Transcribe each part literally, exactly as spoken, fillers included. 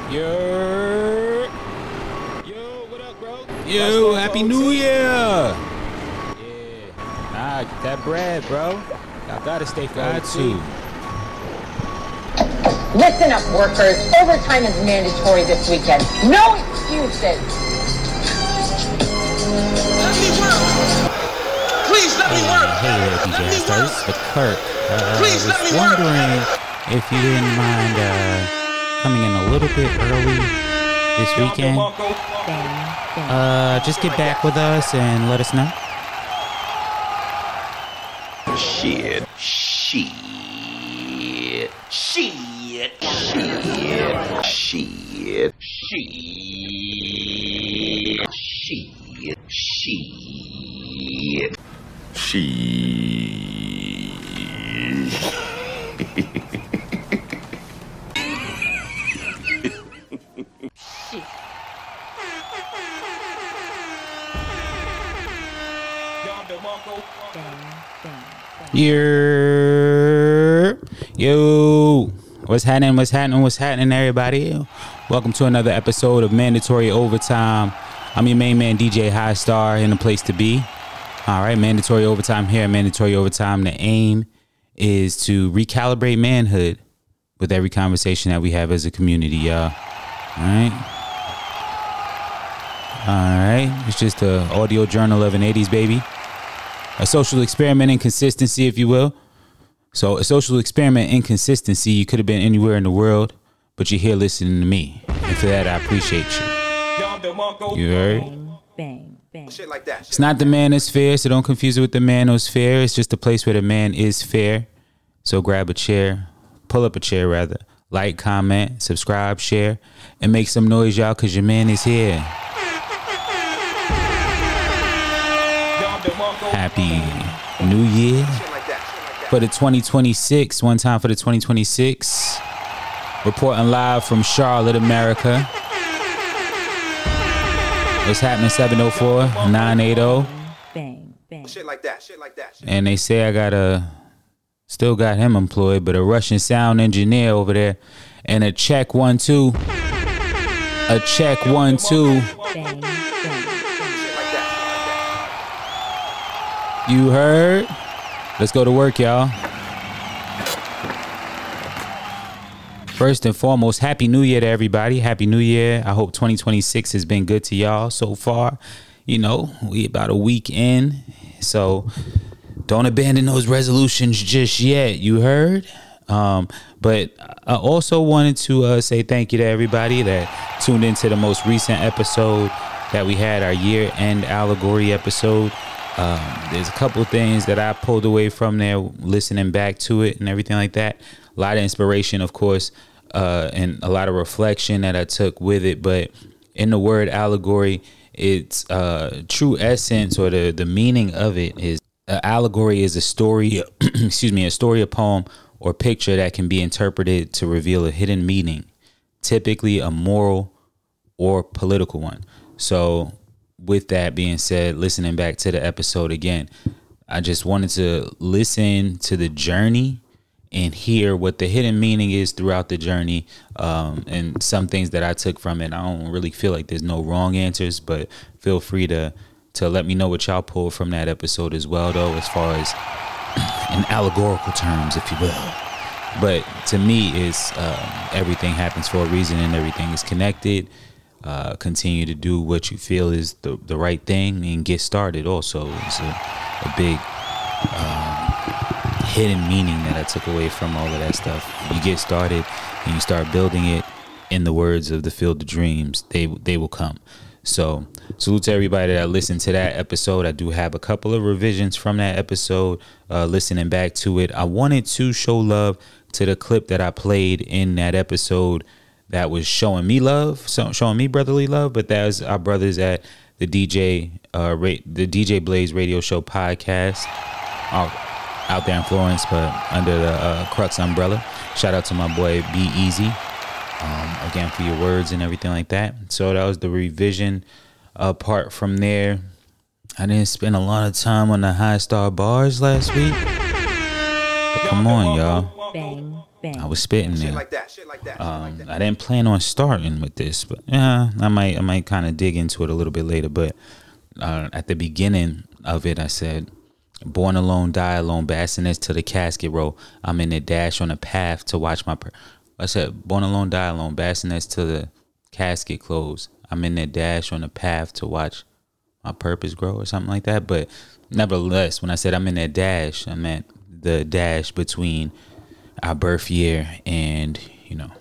Yo, yo, what up, bro? Yo, happy New Year! Yeah, nah, get that bread, bro. I gotta stay got to. Listen up, workers. Overtime is mandatory this weekend. No excuses. Let me work. Please let me work. Hey there, D J Let me Hasters. work. The clerk. Uh, Please was let me work. wondering if you didn't mind uh, coming in a little bit early this weekend. Uh, just get back with us and let us know. Shit. Shit. Shit. Shit. Shit. Shit. Shit. Shit. Yo, yo, what's happening? What's happening? What's happening, everybody? Welcome to another episode of Mandatory Overtime. I'm your main man, D J High Star, in the place to be. All right, Mandatory Overtime here. Mandatory Overtime. The aim is to recalibrate manhood with every conversation that we have as a community, y'all. All right. All right. It's just an audio journal of an eighties baby. A social experiment in consistency, if you will. So a social experiment in consistency. You could have been anywhere in the world, but you're here listening to me. And for that, I appreciate you. You heard? Bang, bang. Shit like that. It's not the manosphere, so don't confuse it with the manosphere. It's just a place where the man is fair. So grab a chair, pull up a chair rather, like, comment, subscribe, share, and make some noise, y'all, because your man is here. Happy New Year for the twenty twenty-six. One time for the twenty twenty-six. Reporting live from Charlotte, America. What's happening? seven oh four, nine eighty. Bang, bang. Shit like that. Shit like that. And they say I got a, still got him employed, but a Russian sound engineer over there. And a check one, two. A check one, two. Bang, bang. You heard? Let's go to work, y'all. First and foremost, Happy New Year to everybody. Happy New Year. I hope twenty twenty-six has been good to y'all so far. You know, we about a week in, so don't abandon those resolutions just yet. You heard? Um, but I also wanted to uh, say thank you to everybody that tuned into the most recent episode that we had, our year-end allegory episode. Um, there's a couple things that I pulled away from there, listening back to it and everything like that. A lot of inspiration, of course, uh, and a lot of reflection that I took with it. But in the word allegory, its uh, true essence or the, the meaning of it is uh, allegory is a story, excuse me, a story, a poem or picture that can be interpreted to reveal a hidden meaning, typically a moral or political one. So with that being said, listening back to the episode again, I just wanted to listen to the journey and hear what the hidden meaning is throughout the journey, um, and some things that I took from it. I don't really feel like there's no wrong answers, but feel free to to let me know what y'all pulled from that episode as well, though, as far as in allegorical terms, if you will. But to me, it's um, everything happens for a reason and everything is connected. Uh, continue to do what you feel is the, the right thing and get started. Also, it's a, a big um, hidden meaning that I took away from all of that stuff. You get started and you start building it. In the words of the Field of Dreams, they they will come. So salute to everybody that listened to that episode. I do have a couple of revisions from that episode. Uh, listening back to it, I wanted to show love to the clip that I played in that episode that was showing me love, so showing me brotherly love, but that was our brothers at the D J, uh, ra- the D J Blaze Radio Show podcast, out, out there in Florence, but under the uh, Crux umbrella. Shout out to my boy Be Easy, um, again for your words and everything like that. So that was the revision uh, part from there. I didn't spend a lot of time on the High Star bars last week, but come on, y'all. Bang, bang. I was spitting Shit there. like that. Shit like that. Shit Um, like that. I didn't plan on starting with this, but yeah, I might I might kind of dig into it a little bit later. But uh, at the beginning of it, I said, "Born alone, die alone, bassinets to the casket roll. I'm in the dash on a path to watch my." Per-. I said, "Born alone, die alone, bassinets to the casket close. I'm in the dash on the path to watch my purpose grow," or something like that. But nevertheless, when I said I'm in that dash, I meant the dash between our birth year and, you know,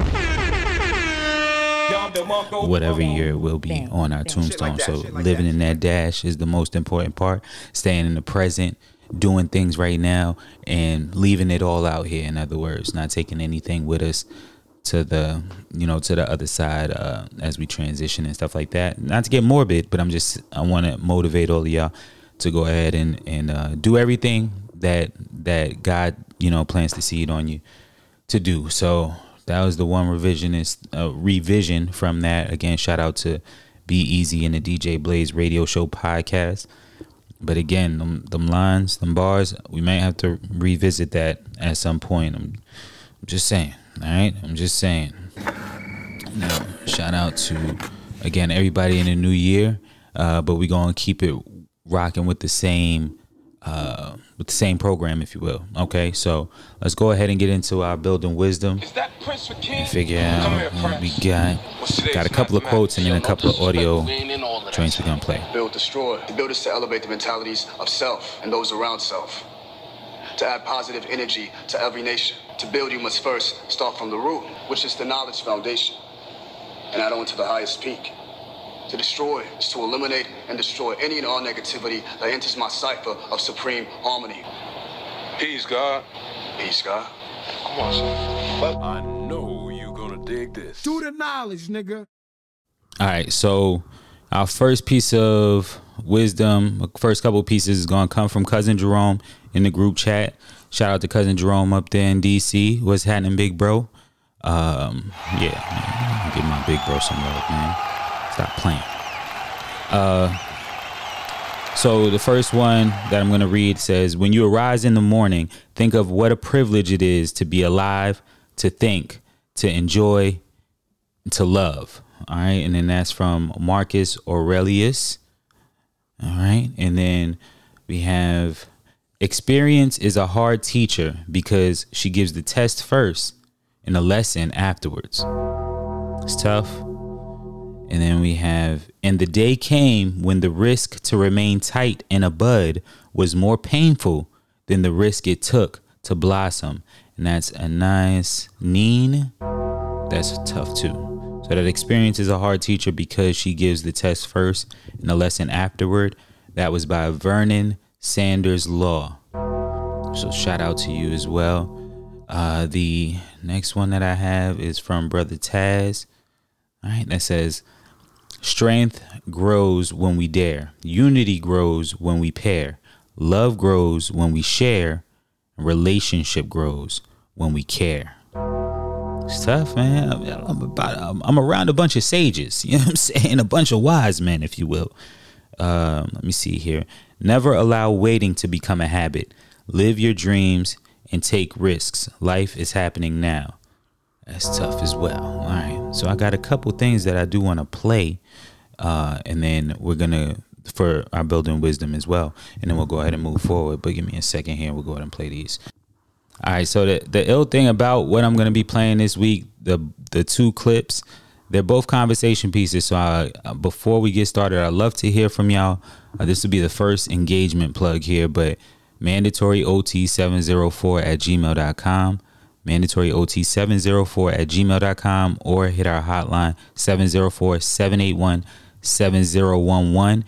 whatever year it will be on our tombstone. So living in that dash is the most important part. Staying in the present, doing things right now, and leaving it all out here. In other words, not taking anything with us to the, you know, to the other side uh, as we transition and stuff like that. Not to get morbid, but I'm just, I want to motivate all of y'all to go ahead and and uh, do everything that that God, you know, plants the seed on you to do. So that was the one revisionist uh, revision from that. Again, shout out to Be Easy and the D J Blaze Radio Show podcast. But again, them, them lines, them bars, we might have to revisit that at some point. I'm, I'm just saying. All right, I'm just saying. Now, shout out to, again, everybody in the new year. Uh, but we're gonna keep it rocking with the same uh, with the same program, if you will. Okay, so let's go ahead and get into our building wisdom and figure out what we got. Got a couple of quotes and then a couple of audio joints we're gonna play. Build, destroy. The build is to elevate the mentalities of self and those around self. To add positive energy to every nation. To build, you must first start from the root, which is the knowledge foundation, and add on to the highest peak. To destroy is to eliminate and destroy any and all negativity that enters my cipher of supreme harmony. Peace, God. Peace, God. Come on, son. I know you gonna dig this. Do the knowledge, nigga. All right, so our first piece of wisdom, first couple pieces is gonna come from Cousin Jerome in the group chat. Shout out to Cousin Jerome up there in D C. What's happening, big bro? Um, yeah, man, give my big bro some love, man. Stop playing. Uh, so the first one that I'm going to read says, "When you arise in the morning, think of what a privilege it is to be alive, to think, to enjoy, to love." All right. And then that's from Marcus Aurelius. All right. And then we have, "Experience is a hard teacher because she gives the test first and the lesson afterwards." It's tough. And then we have, "And the day came when the risk to remain tight in a bud was more painful than the risk it took to blossom." And that's Anais Nin. That's tough too. So that experience is a hard teacher because she gives the test first and the lesson afterward. That was by Vernon Sanders Law. So shout out to you as well. Uh, the next one that I have is from Brother Taz. All right, that says, "Strength grows when we dare. Unity grows when we pair. Love grows when we share. Relationship grows when we care." It's tough, man. I'm about, I'm around a bunch of sages. You know what I'm saying? A bunch of wise men, if you will. Um, let me see here. "Never allow waiting to become a habit. Live your dreams and take risks. Life is happening now." That's tough as well. All right. So I got a couple things that I do want to play. Uh, and then we're going to, for our building wisdom as well. And then we'll go ahead and move forward. But give me a second here. We'll go ahead and play these. All right. So the, the ill thing about what I'm going to be playing this week, the the two clips, they're both conversation pieces. So I, before we get started, I'd love to hear from y'all. Uh, this will be the first engagement plug here. But mandatory O T seven oh four at gmail dot com. mandatory O T seven oh four at gmail dot com, or hit our hotline seven oh four, seven eight one, seven oh one one,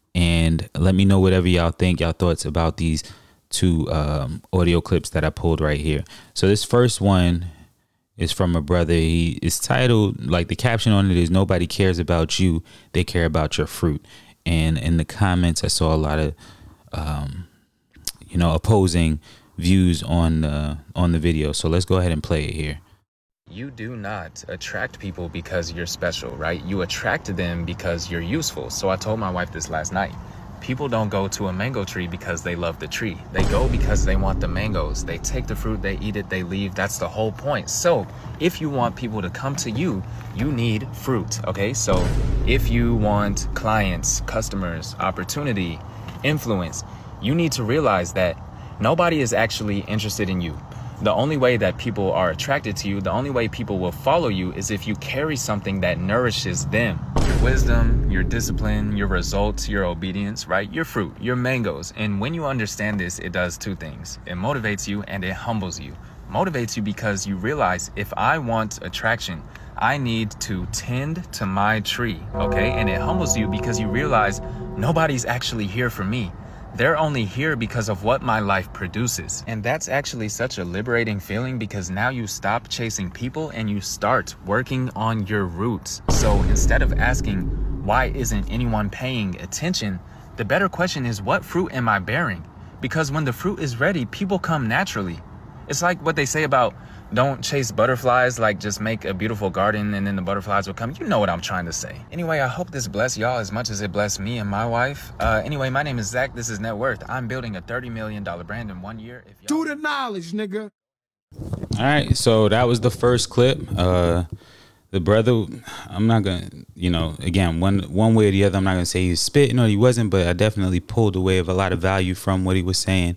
and let me know whatever y'all think, y'all thoughts about these two um, audio clips that I pulled right here. So this first one is from a brother. He is titled, like the caption on it is, "Nobody cares about you, they care about your fruit." And in the comments, I saw a lot of, um, you know, opposing views on the on the video. So let's go ahead and play it here. You do not attract people because you're special, right? You attract them because you're useful. So I told my wife this last night. People don't go to a mango tree because they love the tree. They go because they want the mangoes. They take the fruit, they eat it, they leave. That's the whole point. So if you want people to come to you, you need fruit, okay? So if you want clients, customers, opportunity, influence, you need to realize that nobody is actually interested in you. The only way that people are attracted to you, the only way people will follow you is if you carry something that nourishes them. Your wisdom, your discipline, your results, your obedience, right? Your fruit, your mangoes. And when you understand this, it does two things. It motivates you and it humbles you. Motivates you because you realize if I want attraction, I need to tend to my tree, okay? And it humbles you because you realize nobody's actually here for me. They're only here because of what my life produces. And that's actually such a liberating feeling because now you stop chasing people and you start working on your roots. So instead of asking, why isn't anyone paying attention? The better question is, what fruit am I bearing? Because when the fruit is ready, people come naturally. It's like what they say about don't chase butterflies, like just make a beautiful garden and then the butterflies will come. You know what I'm trying to say. Anyway, I hope this blessed y'all as much as it blessed me and my wife. Uh, anyway, my name is Zach. This is Net Worth. I'm building a thirty million dollars brand in one year. If Do the knowledge, nigga. All right, so that was the first clip. Uh, the brother, I'm not gonna, you know, again, one one way or the other, I'm not gonna say he was spitting or he wasn't, but I definitely pulled away of a lot of value from what he was saying.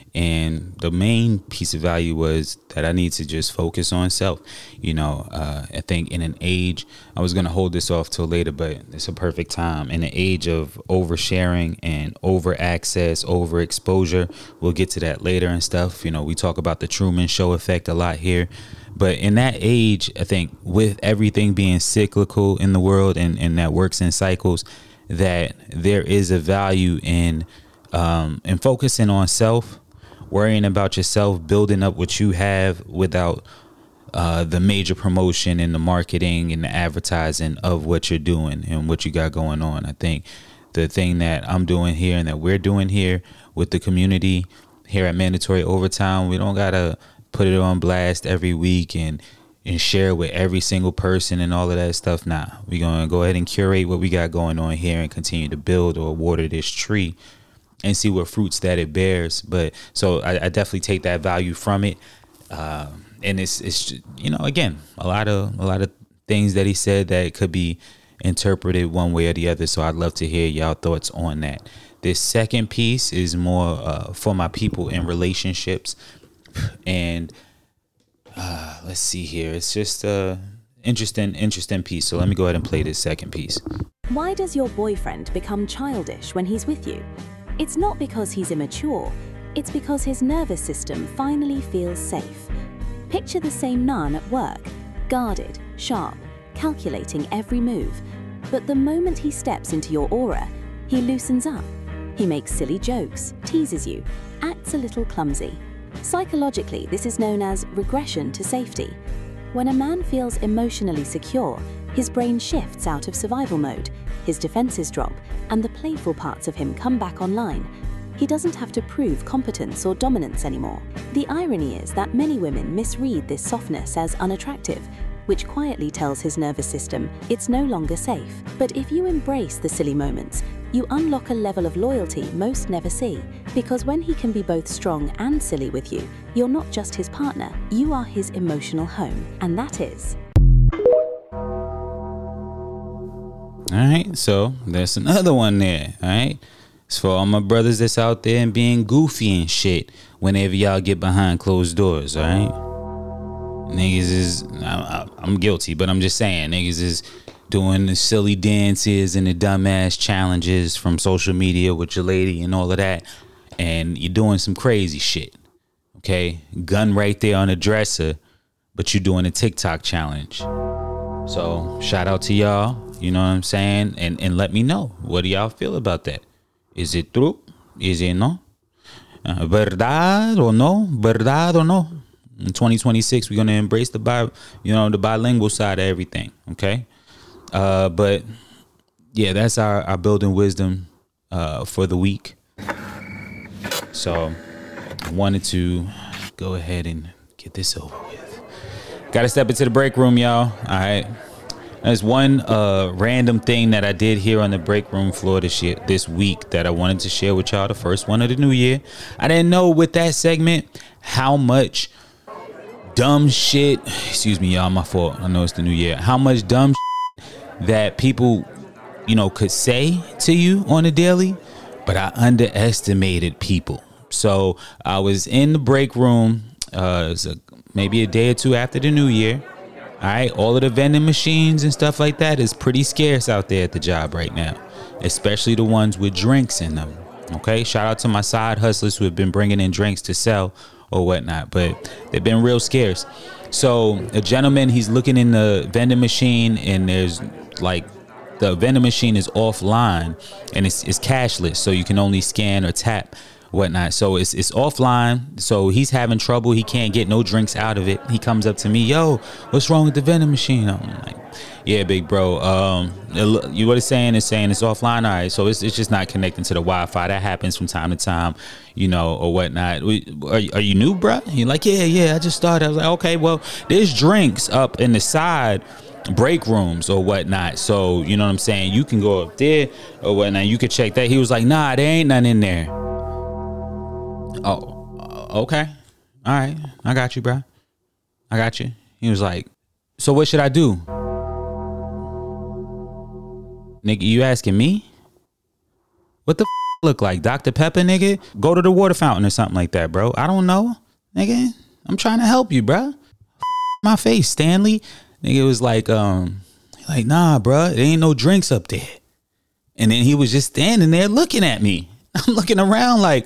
And the main piece of value was that I need to just focus on self. You know, uh, I think in an age, I was going to hold this off till later, but it's a perfect time. In an age of oversharing and over access, over exposure, we'll get to that later and stuff. You know, we talk about the Truman Show effect a lot here. But in that age, I think with everything being cyclical in the world and, and that works in cycles, that there is a value in um, in focusing on self, worrying about yourself, building up what you have without uh, the major promotion and the marketing and the advertising of what you're doing and what you got going on. I think the thing that I'm doing here and that we're doing here with the community here at Mandatory Overtime, we don't got to put it on blast every week and, and share with every single person and all of that stuff. Nah, we're going to go ahead and curate what we got going on here and continue to build or water this tree and see what fruits that it bears. But so I, I definitely take that value from it. Uh, and it's, it's, you know, again, a lot of, a lot of things that he said that could be interpreted one way or the other. So I'd love to hear y'all thoughts on that. This second piece is more uh, for my people in relationships. And uh, let's see here. It's just a interesting, interesting piece. So let me go ahead and play this second piece. Why does your boyfriend become childish when he's with you? It's not because he's immature, it's because his nervous system finally feels safe. Picture the same nun at work, guarded, sharp, calculating every move. But the moment he steps into your aura, he loosens up. He makes silly jokes, teases you, acts a little clumsy. Psychologically, this is known as regression to safety. When a man feels emotionally secure, his brain shifts out of survival mode, his defenses drop, and the playful parts of him come back online. He doesn't have to prove competence or dominance anymore. The irony is that many women misread this softness as unattractive, which quietly tells his nervous system it's no longer safe. But if you embrace the silly moments, you unlock a level of loyalty most never see, because when he can be both strong and silly with you, you're not just his partner, you are his emotional home, and that is... All right, so there's another one there, all right? It's for all my brothers that's out there and being goofy and shit whenever y'all get behind closed doors, all right? Niggas is, I, I'm guilty, but I'm just saying, niggas is doing the silly dances and the dumbass challenges from social media with your lady and all of that, and you're doing some crazy shit, okay? Gun right there on the dresser, but you're doing a TikTok challenge. So shout out to y'all. You know what I'm saying? And and let me know. What do y'all feel about that? Is it true? Is it no? Uh, verdad or no? Verdad or no? In twenty twenty-six, we're going to embrace the bi, you know, the bilingual side of everything. Okay. Uh, but yeah, that's our, our building wisdom uh, for the week. So I wanted to go ahead and get this over with. Got to step into the break room, y'all. All right. There's one uh, random thing that I did here on the break room floor this year, this week that I wanted to share with y'all. The first one of the new year. I didn't know with that segment how much dumb shit. Excuse me, y'all. My fault. I know it's the new year. How much dumb shit that people, you know, could say to you on a daily, but I underestimated people. So I was in the break room, uh, it was a, maybe a day or two after the new year. All right, all of the vending machines and stuff like that is pretty scarce out there at the job right now, especially the ones with drinks in them. Okay, shout out to my side hustlers who have been bringing in drinks to sell or whatnot, but they've been real scarce. So a gentleman, he's looking in the vending machine, and there's like the vending machine is offline and it's, it's cashless, so you can only scan or tap whatnot. So it's it's offline. So he's having trouble. He can't get no drinks out of it. He comes up to me, yo, what's wrong with the vending machine? I'm like, yeah, big bro. Um, it, you what it's saying is saying it's offline. All right. So it's it's just not connecting to the Wi-Fi. That happens from time to time, you know, or whatnot. We, are, are you new, bro? You're like, yeah, yeah. I just started. I was like, okay, well, there's drinks up in the side break rooms or whatnot. So you know what I'm saying? You can go up there or whatnot. You could check that. He was like, nah, there ain't nothing in there. Oh, okay. All right. I got you, bro. I got you. He was like, so what should I do? Nigga, you asking me? What the f- look like? Doctor Pepper, nigga? Go to the water fountain or something like that, bro. I don't know. Nigga, I'm trying to help you, bro. F- my face, Stanley. Nigga was like, um, like, nah, bro. There ain't no drinks up there. And then he was just standing there looking at me. I'm looking around like,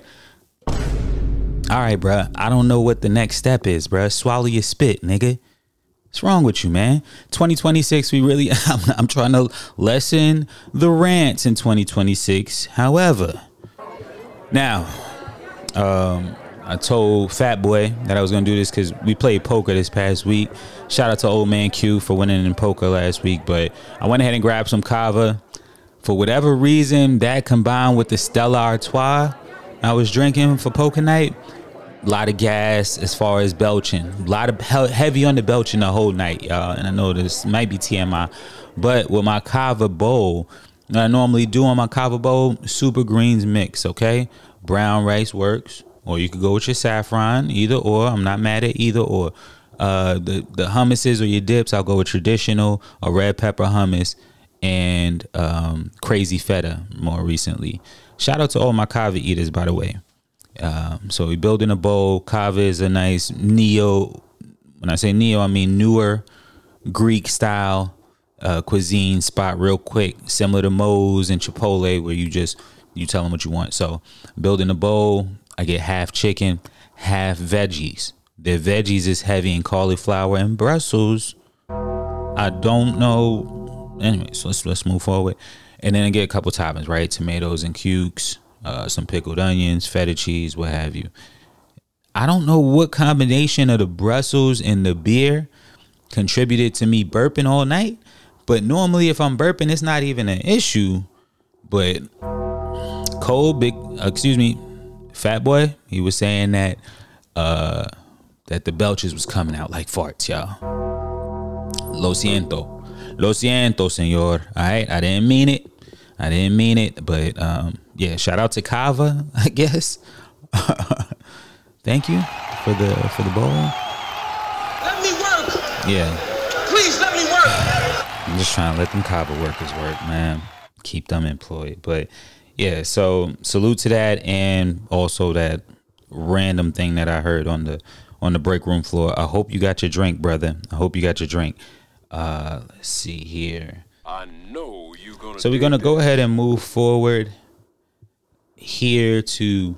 all right, bruh, I don't know what the next step is, bruh. Swallow your spit, nigga. What's wrong with you, man? twenty twenty-six, we really, I'm, I'm trying to lessen the rants in twenty twenty-six. However, now, um, I told Fat Boy that I was going to do this because we played poker this past week. Shout out to Old Man Q for winning in poker last week. But I went ahead and grabbed some kava. For whatever reason, that combined with the Stella Artois I was drinking for poker night, a lot of gas as far as belching. A lot of he- heavy on the belching the whole night, y'all. And I know this might be T M I. But with my kava bowl, what I normally do on my kava bowl, super greens mix, okay? Brown rice works. Or you could go with your saffron, either or. I'm not mad at either or. Uh, the, the hummuses or your dips, I'll go with traditional or red pepper hummus and um, crazy feta more recently. Shout out to all my kava eaters, by the way. Um, so we building a bowl. Kava is a nice neo. When I say neo, I mean newer Greek style uh, cuisine spot, real quick, similar to Moe's and Chipotle, where you just you tell them what you want. So building a bowl, I get half chicken, half veggies. The veggies is heavy in cauliflower and Brussels. I don't know. Anyway, so let's let's move forward. And then I get a couple toppings, right? Tomatoes and cukes, uh, some pickled onions, feta cheese, what have you. I don't know what combination of the Brussels and the beer contributed to me burping all night. But normally if I'm burping, it's not even an issue. But Cole, big, uh, excuse me, Fat Boy, he was saying that uh, that the belches was coming out like farts, y'all. Lo siento. Lo siento, senor. All right, I didn't mean it. I didn't mean it, but um, yeah, shout out to Kava, I guess. Thank you for the for the bowl. Let me work. Yeah. Please let me work. I'm just trying to let them Kava workers work, man. Keep them employed. But yeah, so salute to that, and also that random thing that I heard on the on the break room floor. I hope you got your drink, brother. I hope you got your drink. Uh, let's see here. I know you gonna. So we're gonna go ahead and move forward here to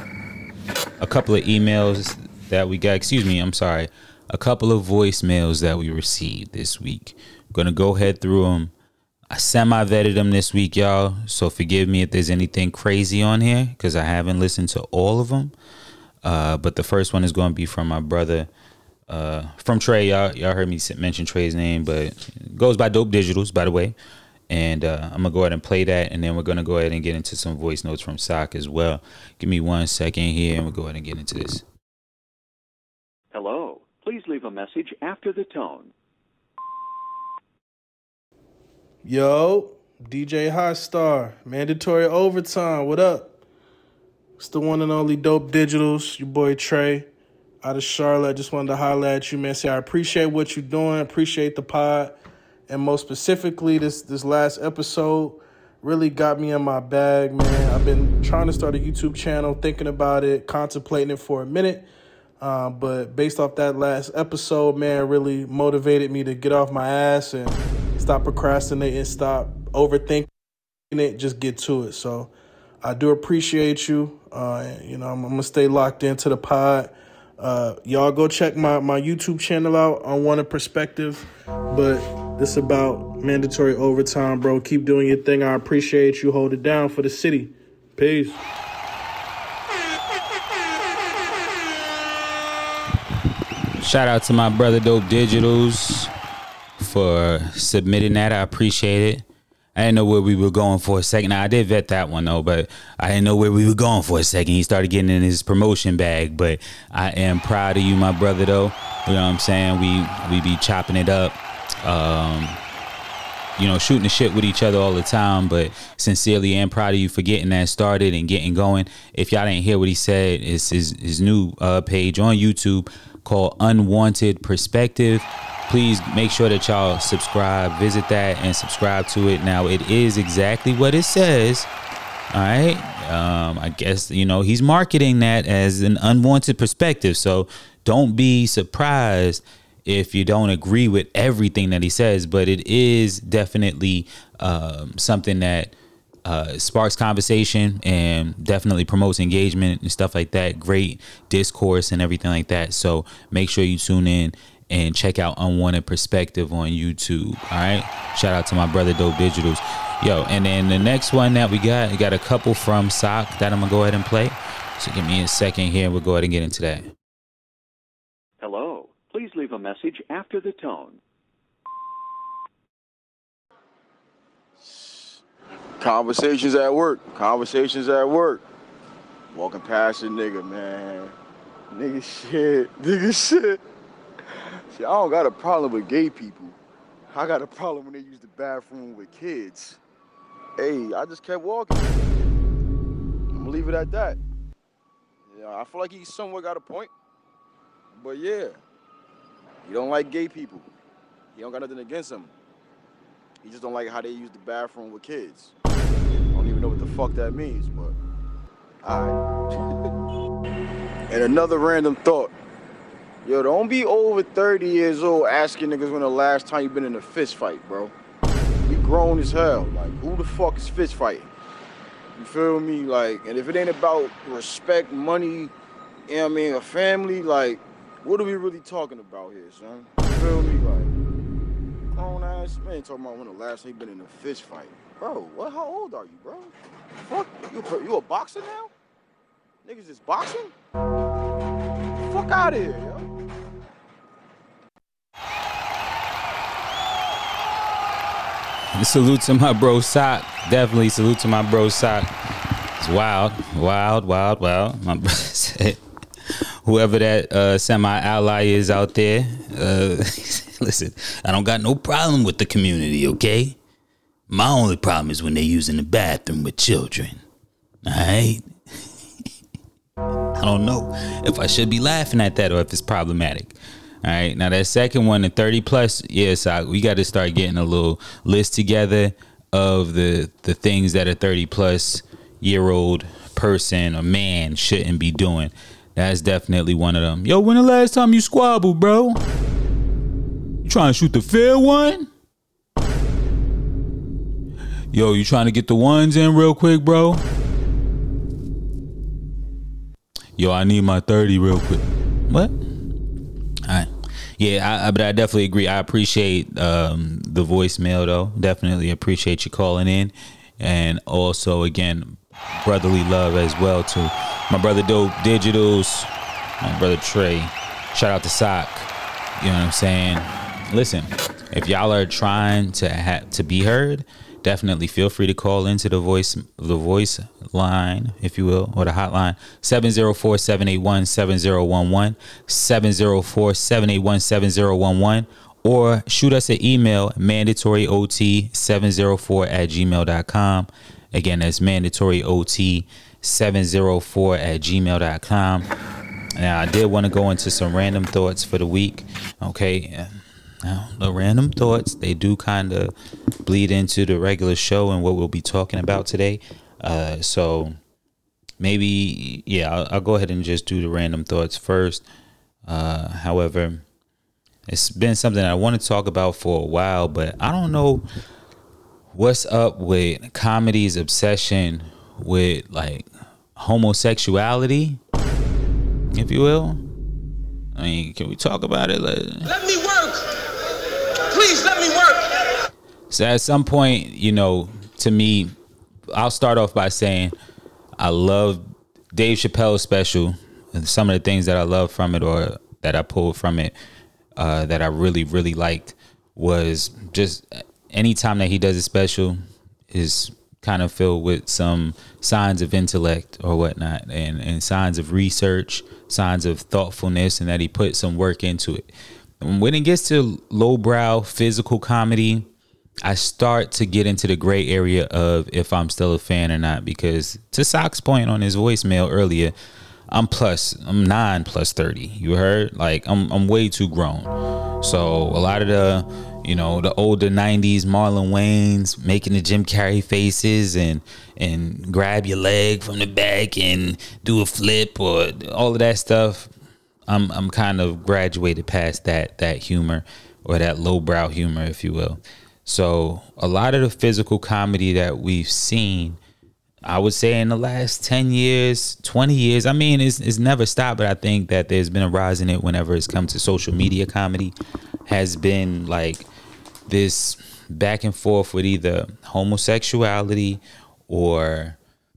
a couple of emails that we got. Excuse me, I'm sorry. A couple of voicemails that we received this week. I'm gonna go ahead through them. I semi-vetted them this week, y'all. So forgive me if there's anything crazy on here because I haven't listened to all of them. Uh, but the first one is going to be from my brother. Uh, from Trey, y'all, y'all heard me mention Trey's name, but it goes by Dope Digitals, by the way. And uh, I'm going to go ahead and play that, and then we're going to go ahead and get into some voice notes from Sock as well. Give me one second here, and we'll go ahead and get into this. Hello. Please leave a message after the tone. Yo, D J Hot Star, Mandatory Overtime, what up? It's the one and only Dope Digitals, your boy Trey, out of Charlotte. Just wanted to holler at you, man. Say I appreciate what you're doing, appreciate the pod, and most specifically, this this last episode really got me in my bag, man. I've been trying to start a YouTube channel, thinking about it, contemplating it for a minute. Uh, but based off that last episode, man, really motivated me to get off my ass and stop procrastinating, stop overthinking it, just get to it. So I do appreciate you. Uh, you know, I'm, I'm going to stay locked into the pod. Uh, y'all go check my, my YouTube channel out on One Perspective. But this about Mandatory Overtime, bro. Keep doing your thing. I appreciate you. Hold it down for the city. Peace. Shout out to my brother Dope Digitals for submitting that. I appreciate it. I didn't know where we were going for a second. Now, I did vet that one, though, but I didn't know where we were going for a second. He started getting in his promotion bag, but I am proud of you, my brother, though. You know what I'm saying? We we be chopping it up, um, you know, shooting the shit with each other all the time, but sincerely am proud of you for getting that started and getting going. If y'all didn't hear what he said, it's his, his new uh, page on YouTube called Unwanted Perspective. Please make sure that y'all subscribe, visit that and subscribe to it. Now, it is exactly what it says. All right. Um, I guess, you know, he's marketing that as an unwanted perspective. So don't be surprised if you don't agree with everything that he says. But it is definitely um, something that Uh, sparks conversation and definitely promotes engagement and stuff like that. Great discourse and everything like that. So make sure you tune in and check out Unwanted Perspective on YouTube. All right. Shout out to my brother Dope Digitals. Yo, and then the next one that we got, we got a couple from Sock that I'm gonna go ahead and play. So give me a second here. We'll go ahead and get into that. Hello. Please leave a message after the tone. Conversations at work. Conversations at work. Walking past a nigga, man. Nigga shit. Nigga shit. See, I don't got a problem with gay people. I got a problem when they use the bathroom with kids. Hey, I just kept walking. I'm gonna leave it at that. Yeah, I feel like he somewhat got a point. But yeah, you don't like gay people. You don't got nothing against them. You just don't like how they use the bathroom with kids. I don't even know what the fuck that means, but alright. And another random thought. Yo, don't be over thirty years old asking niggas when the last time you been in a fist fight, bro. We grown as hell. Like, who the fuck is fist fighting? You feel me? Like, and if it ain't about respect, money, you know what I mean, a family, like, what are we really talking about here, son? You feel me? Like, grown ass man talking about when the last time you been in a fist fight. Bro, what? How old are you, bro? Fuck, you, you a boxer now? Niggas is boxing? Fuck out of here, yo. Salute to my bro Sock. Definitely salute to my bro Sock. It's wild, wild, wild, wild. My bro said, whoever that uh, semi-ally is out there, uh, listen, I don't got no problem with the community, okay? My only problem is when they using the bathroom with children. All right? I don't know if I should be laughing at that or if it's problematic. All right. Now that second one, the thirty plus, yes, I, we got to start getting a little list together of the the things that a thirty plus year old person or man shouldn't be doing. That's definitely one of them. Yo, when the last time you squabbled, bro? You trying to shoot the fair one? Yo, you trying to get the ones in real quick, bro? Yo, I need my thirty real quick. What? All right. Yeah, I, I, but I definitely agree. I appreciate um, the voicemail, though. Definitely appreciate you calling in. And also, again, brotherly love as well to my brother Dope Digitals, my brother Trey. Shout out to Sock. You know what I'm saying? Listen, if y'all are trying to ha- to be heard, definitely feel free to call into the voice the voice line, if you will, or the hotline, seven zero four, seven eight one, seven zero one one, seven zero four, seven eight one, seven zero one one, or shoot us an email, mandatory O T seven oh four at gmail dot com. Again, that's mandatory O T seven oh four at gmail dot com. Now, I did want to go into some random thoughts for the week. Okay. Now, the random thoughts, they do kind of bleed into the regular show and what we'll be talking about today. Uh, so maybe, yeah, I'll, I'll go ahead and just do the random thoughts first. Uh, however, it's been something I want to talk about for a while, but I don't know what's up with comedy's obsession with like homosexuality, if you will. I mean, can we talk about it? Let, Let me work. Please let me work. So at some point, you know, to me, I'll start off by saying I love Dave Chappelle's special, and some of the things that I love from it or that I pulled from it uh, that I really, really liked was just anytime that he does a special is kind of filled with some signs of intellect or whatnot, and, and signs of research, signs of thoughtfulness, and that he put some work into it. And when it gets to lowbrow physical comedy, I start to get into the gray area of if I'm still a fan or not, because to Sock's point on his voicemail earlier, I'm plus, I'm nine plus thirty. You heard? Like I'm, I'm way too grown. So a lot of the, you know, the older nineties Marlon Wayans making the Jim Carrey faces and and grab your leg from the back and do a flip or all of that stuff. I'm I'm kind of graduated past that that humor or that lowbrow humor, if you will. So a lot of the physical comedy that we've seen, I would say in the last ten years, twenty years, I mean, it's, it's never stopped, but I think that there's been a rise in it whenever it's come to social media comedy, has been like this back and forth with either homosexuality or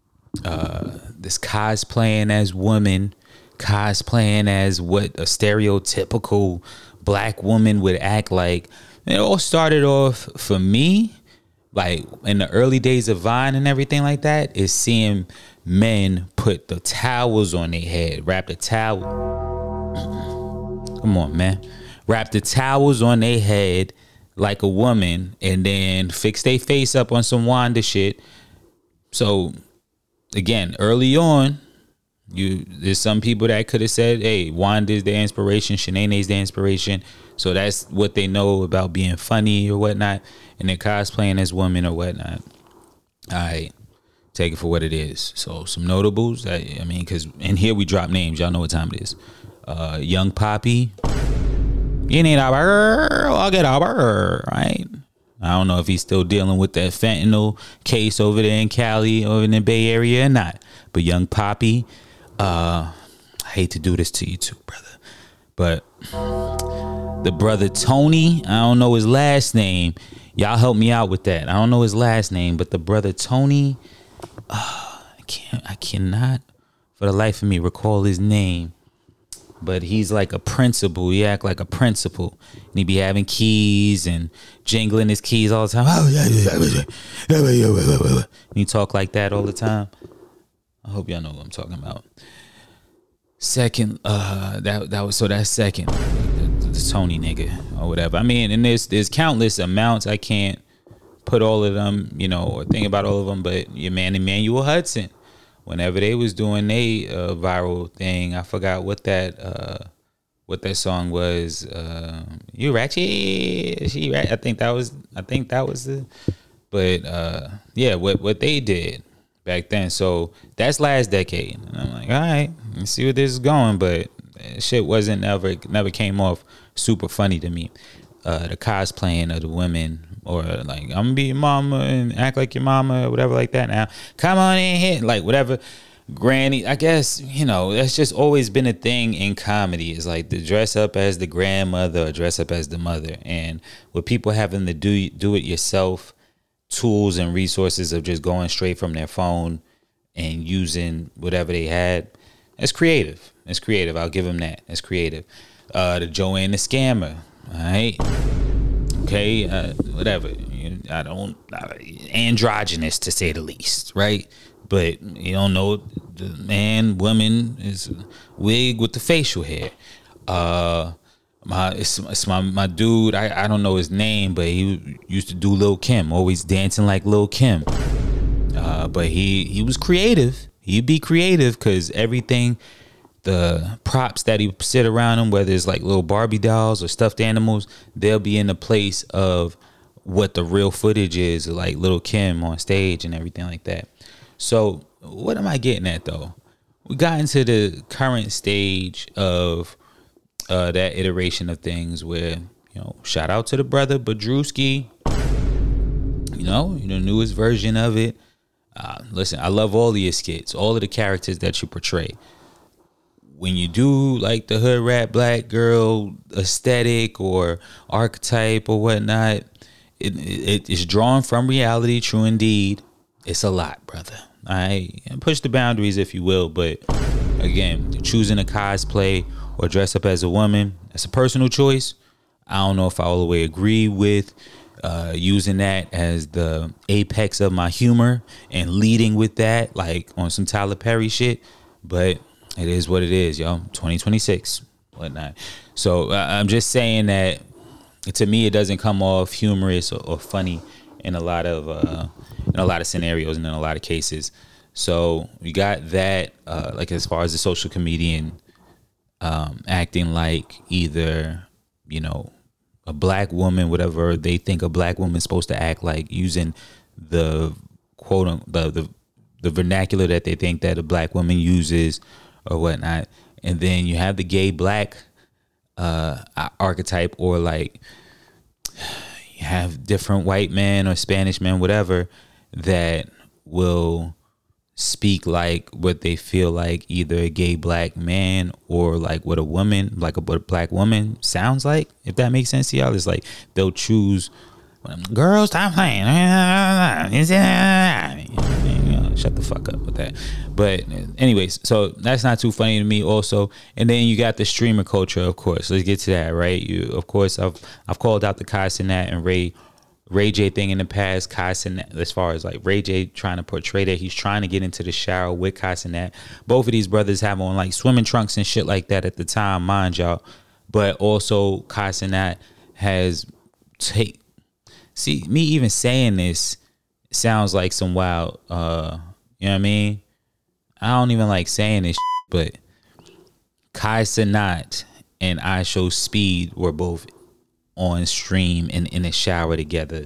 uh, this cosplaying as women, cosplaying as what a stereotypical black woman would act like. It all started off for me, like in the early days of Vine and everything like that, is seeing men put the towels on their head, wrap the towel. Come on, man. Wrap the towels on their head like a woman and then fix their face up on some Wanda shit. So again, early on, you there's some people that could have said, hey, Wanda's the inspiration, Shanae's the inspiration. So that's what they know about being funny or whatnot. And they're cosplaying as women or whatnot. All right. Take it for what it is. So some notables. I, I mean, because in here we drop names. Y'all know what time it is. Uh, Young Poppy. You need a burger. I'll get a burger. Right? I don't know if he's still dealing with that fentanyl case over there in Cali, over in the Bay Area or not. But Young Poppy. Uh, I hate to do this to you too, brother. But the brother Tony, I don't know his last name. Y'all help me out with that. I don't know his last name, but the brother Tony, uh, I can't, I cannot for the life of me recall his name. But he's like a principal. He act like a principal. And he be having keys and jingling his keys all the time. And he talk like that all the time. I hope y'all know what I'm talking about. Second, uh, that that was so that's second, the, the Tony nigga or whatever. I mean, and there's there's countless amounts. I can't put all of them, you know, or think about all of them. But your man Emmanuel Hudson, whenever they was doing a uh, viral thing, I forgot what that uh, what that song was. Uh, you ratchet, she rat. I think that was I think that was the. But uh, yeah, what what they did back then. So that's last decade. And I'm like, all right, let's see where this is going. But shit wasn't never never came off super funny to me. Uh, the cosplaying of the women, or like, I'm gonna be your mama and act like your mama or whatever like that. Now, come on in here, like whatever. Granny, I guess, you know, that's just always been a thing in comedy. Is like to dress up as the grandmother or dress up as the mother. And with people having to do do it yourself tools and resources of just going straight from their phone and using whatever they had, it's creative. It's creative. I'll give them that. It's creative. Uh, the Joanne the Scammer. All right. Okay. Uh, whatever. I don't. Uh, androgynous to say the least. Right. But you don't know the man, woman is wig with the facial hair. Uh, my it's, it's my my dude. I, I don't know his name, but he used to do Lil Kim, always dancing like Lil Kim. Uh, but he he was creative. He'd be creative because everything, the props that he sit around him, whether it's like little Barbie dolls or stuffed animals, they'll be in the place of what the real footage is, like Lil Kim on stage and everything like that. So what am I getting at though? We got into the current stage of uh, that iteration of things where, you know, shout out to the brother Badrewski, you know, the newest version of it. Uh, listen, I love all of your skits, all of the characters that you portray. When you do like the hood rat black girl aesthetic or archetype or whatnot, it, it it's drawn from reality, true indeed. It's a lot, brother. All right, push the boundaries if you will, but again, choosing a cosplay or dress up as a woman, that's a personal choice. I don't know if I all the way agree with uh, using that as the apex of my humor and leading with that, like on some Tyler Perry shit, but it is what it is, yo. twenty twenty-six, whatnot. So uh, I'm just saying that to me, it doesn't come off humorous or, or funny in a lot of uh, in a lot of scenarios and in a lot of cases. So we got that, uh, like as far as the social comedian um, acting like either, you know, a black woman, whatever they think a black woman's supposed to act like, using the quote the the the vernacular that they think that a black woman uses or whatnot. And then you have the gay black uh, archetype, or like you have different white men or Spanish men, whatever, that will speak like what they feel like either a gay black man or like what a woman, like a, what a black woman sounds like, if that makes sense to y'all. It's like they'll choose, girls, stop playing. Shut the fuck up with that. But anyways, so that's not too funny to me also. And then you got the streamer culture, of course. Let's get to that, right? You, of course, I've I've called out the Kai Cenat and Ray Ray J thing in the past. Kai Cenat, as far as like Ray J trying to portray that he's trying to get into the shower with Kai Cenat. Both of these brothers have on like swimming trunks and shit like that at the time, mind y'all. But also Kai Cenat has take. See, me even saying this sounds like some wild, uh, you know what I mean? I don't even like saying this, but Kai Cenat and I Show Speed were both on stream and in a shower together.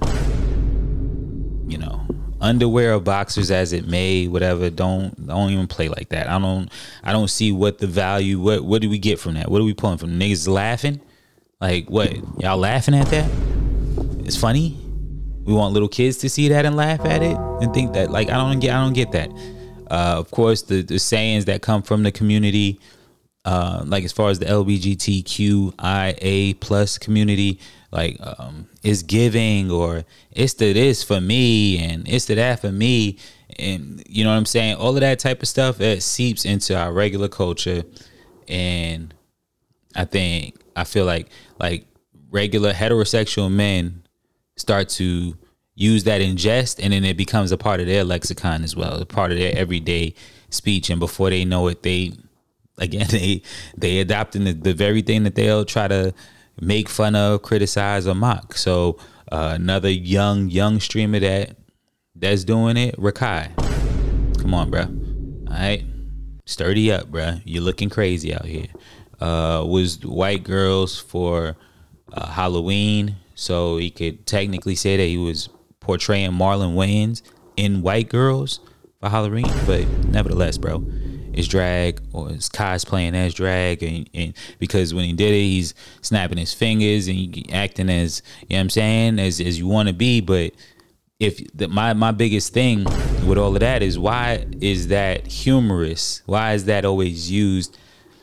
You know, underwear or boxers as it may, whatever. Don't don't even play like that. I don't I don't see what the value. What what do we get from that? What are we pulling from? Niggas laughing? Like what? Y'all laughing at that? It's funny. We want little kids to see that and laugh at it and think that, like, I don't get, I don't get that. Uh, of course, the, the sayings that come from the community, uh, like as far as the L G B T Q I A plus community, like um, is giving, or it's the this for me and it's the that for me, and you know what I'm saying? All of that type of stuff that seeps into our regular culture, and I think I feel like like regular heterosexual men start to use that in jest, and then it becomes a part of their lexicon as well, a part of their everyday speech. And before they know it, they, again, they they adopting the, the very thing that they'll try to make fun of, criticize, or mock. So uh, another young, young streamer that that's doing it, Rakai. Come on, bro. All right. Sturdy up, bro. You're looking crazy out here. Uh, was white girls for uh, Halloween. So he could technically say that he was portraying Marlon Wayans in White Girls for Halloween. But nevertheless, bro, it's drag, or it's cosplaying as drag. And, and because when he did it, he's snapping his fingers and he acting as, you know what I'm saying, as, as you want to be. But if the, my, my biggest thing with all of that is, why is that humorous? Why is that always used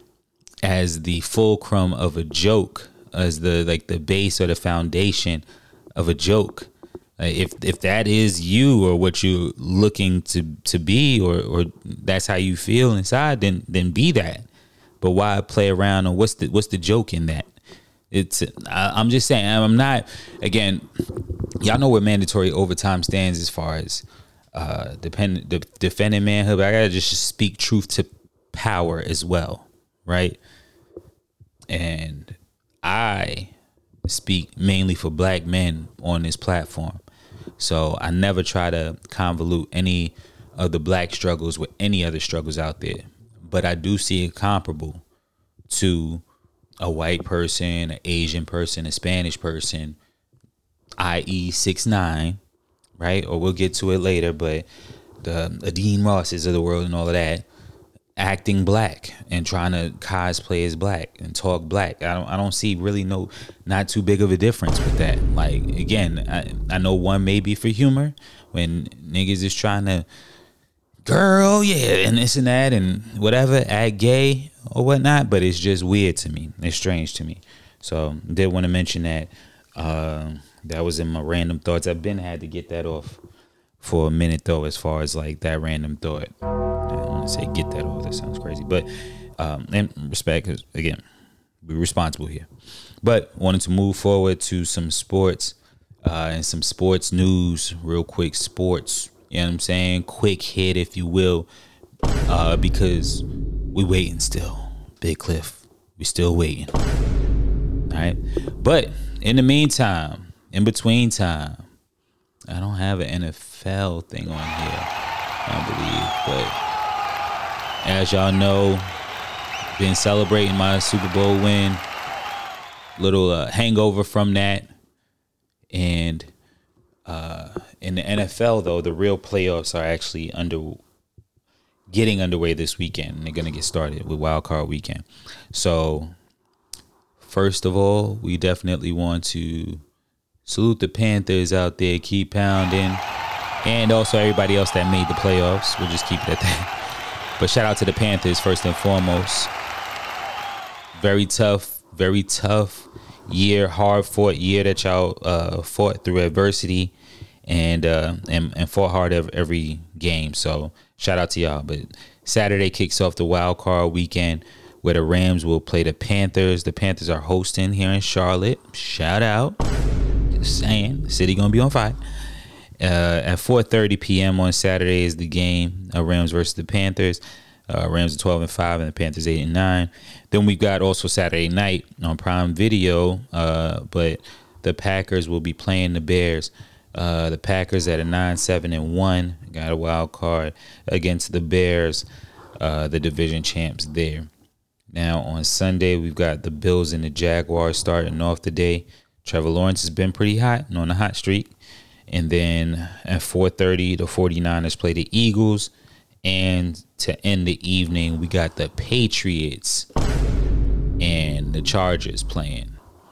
as the fulcrum of a joke? As the like the base or the foundation of a joke. Like if if that is you, or what you're looking to to be, or or that's how you feel inside, then then be that. But why play around? Or what's the what's the joke in that? It's I, I'm just saying. I'm not. Again, y'all know where mandatory overtime stands as far as uh, depend de- defending manhood. But I gotta just speak truth to power as well, right? And I speak mainly for black men on this platform. So I never try to convolute any of the black struggles with any other struggles out there. But I do see it comparable to a white person, an Asian person, a Spanish person, that is six nine, right? Or we'll get to it later, but the Adine Rosses of the world and all of that, acting black and trying to cosplay as black and talk black. I don't I don't see really no not too big of a difference with that. Like, again, I, I know one may be for humor when niggas is trying to girl, yeah, and this and that and whatever, act gay or whatnot, but it's just weird to me. It's strange to me. So did want to mention that. Uh, that was in my random thoughts. I've been had to get that off for a minute though, as far as like that random thought. I don't want to say get that off. That sounds crazy, but um, and respect, because again, we're responsible here. But wanted to move forward to some sports uh, and some sports news, real quick. Sports, you know what I'm saying? Quick hit, if you will, uh, because we waiting still. Big Cliff, we still waiting. All right, but in the meantime, in between time, I don't have an N F L thing on here, I believe, but as y'all know, been celebrating my Super Bowl win. Little uh, hangover from that. And uh, in the N F L, though, the real playoffs are actually under getting underway this weekend. They're going to get started with Wild Card Weekend. So, first of all, we definitely want to salute the Panthers out there, keep pounding, and also everybody else that made the playoffs. We'll just keep it at that. But shout out to the Panthers first and foremost. Very tough, very tough year, hard fought year that y'all uh, fought through adversity and, uh, and and fought hard every game. So shout out to y'all. But Saturday kicks off the Wild Card Weekend, where the Rams will play the Panthers. The Panthers are hosting here in Charlotte. Shout out. Just saying, the city gonna be on fire. Uh, at four thirty p.m. on Saturday is the game. Uh, Rams versus the Panthers. Uh, Rams are twelve and five, and the Panthers eight and nine. Then we've got also Saturday night on Prime Video. Uh, but the Packers will be playing the Bears. Uh, the Packers at a nine seven and one, got a wild card against the Bears, uh, the division champs there. Now on Sunday we've got the Bills and the Jaguars starting off the day. Trevor Lawrence has been pretty hot and on a hot streak. And then at four thirty, the 49ers play the Eagles. And to end the evening, we got the Patriots and the Chargers playing.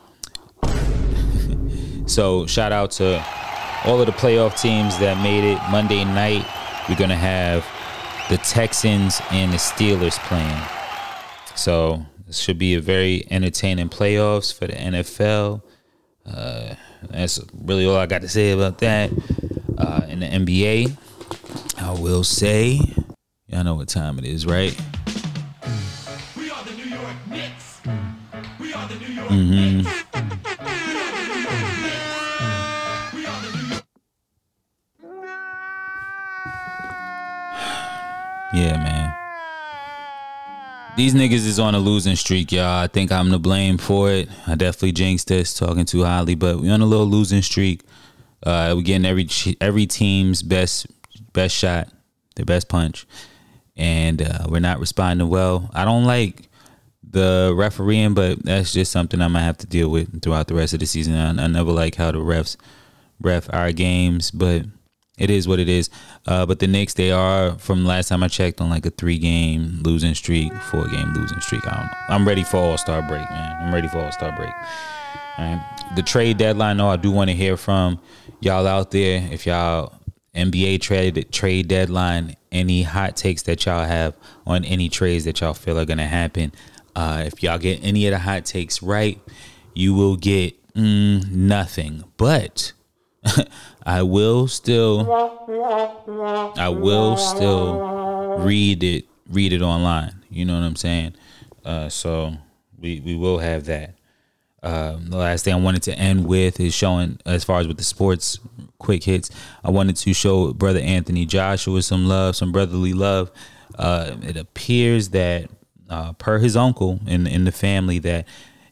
So shout out to all of the playoff teams that made it. Monday night, we're going to have the Texans and the Steelers playing. So this should be a very entertaining playoffs for the N F L. Uh, that's really all I got to say about that. Uh, in the N B A, I will say, y'all know what time it is, right? We are the New York Knicks. We are the New York Mm-hmm. Knicks. Yeah, man. These niggas is on a losing streak, y'all. I think I'm to blame for it. I definitely jinxed this, talking too highly, but we on a little losing streak. Uh, we're getting every every team's best best shot, their best punch, and uh, we're not responding well. I don't like the refereeing, but that's just something I might have to deal with throughout the rest of the season. I, I never like how the refs ref our games, but it is what it is. Uh, but the Knicks, they are, from last time I checked, on like a three-game losing streak, four-game losing streak. I don't know. I'm ready for All-Star break, man. I'm ready for All-Star break. All right. The trade deadline, though, I do want to hear from y'all out there. If y'all N B A trade trade deadline, any hot takes that y'all have on any trades that y'all feel are going to happen. Uh, if y'all get any of the hot takes right, you will get mm, nothing. But I will still, I will still read it, read it online. You know what I'm saying? Uh, so we we will have that. Uh, the last thing I wanted to end with is showing, as far as with the sports quick hits, I wanted to show brother Anthony Joshua some love, some brotherly love. Uh, it appears that, uh, per his uncle in in the family, that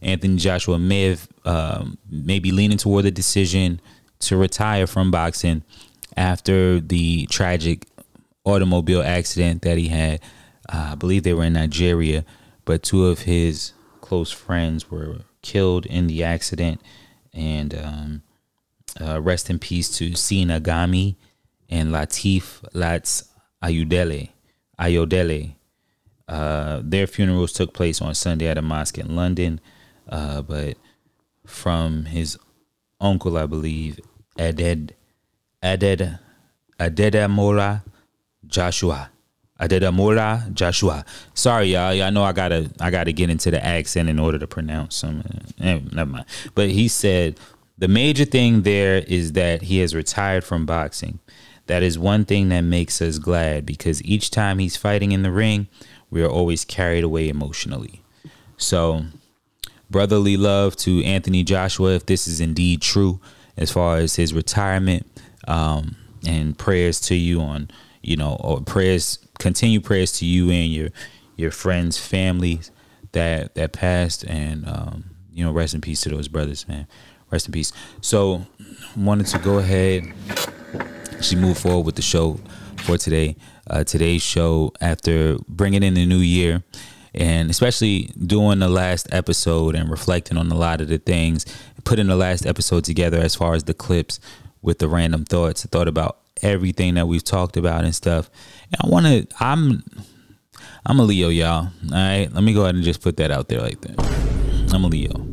Anthony Joshua may have um, maybe leaning toward the decision to retire from boxing after the tragic automobile accident that he had. Uh, I believe they were in Nigeria, but two of his close friends were killed in the accident. And um, uh, rest in peace to Sina Gami and Latif Lats Ayodele. Ayodele. Uh, their funerals took place on Sunday at a mosque in London, uh, but from his uncle, I believe, Aded Aded Adedamola Joshua. Adedamola Joshua. Sorry, y'all. I know I gotta I gotta get into the accent in order to pronounce some. Eh, never mind. But he said the major thing there is that he has retired from boxing. That is one thing that makes us glad, because each time he's fighting in the ring, we are always carried away emotionally. So, brotherly love to Anthony Joshua, if this is indeed true, as far as his retirement, um, and prayers to you on, you know, or prayers, continue prayers to you and your your friends, families that that passed, and um, you know, rest in peace to those brothers, man. Rest in peace. So, wanted to go ahead, actually move forward with the show for today. Uh, today's show, after bringing in the new year, and especially doing the last episode and reflecting on a lot of the things, putting the last episode together as far as the clips with the random thoughts. I thought about everything that we've talked about and stuff. And I want to, I'm, I'm a Leo, y'all. All right. Let me go ahead and just put that out there like that. I'm a Leo.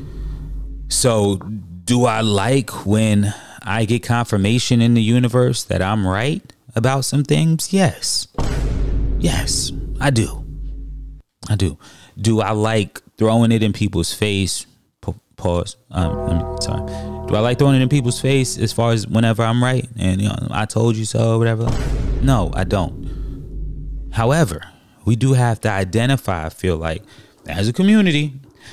So do I like when I get confirmation in the universe that I'm right about some things? Yes. Yes, I do. I do. Do I like throwing it in people's face? Pa- pause. Um, let me, sorry. Do I like throwing it in people's face as far as whenever I'm right and, you know, I told you so or whatever? No, I don't. However, we do have to identify, I feel like, as a community,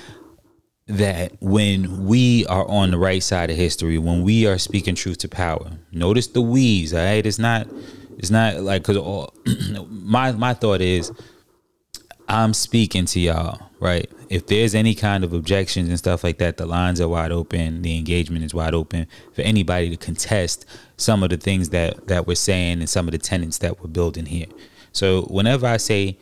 that when we are on the right side of history, when we are speaking truth to power, notice the we's, all right? It's not, it's not like, cause all, my, my thought is, I'm speaking to y'all, right? If there's any kind of objections and stuff like that, the lines are wide open, the engagement is wide open for anybody to contest some of the things that, that we're saying and some of the tenets that we're building here. So whenever I say,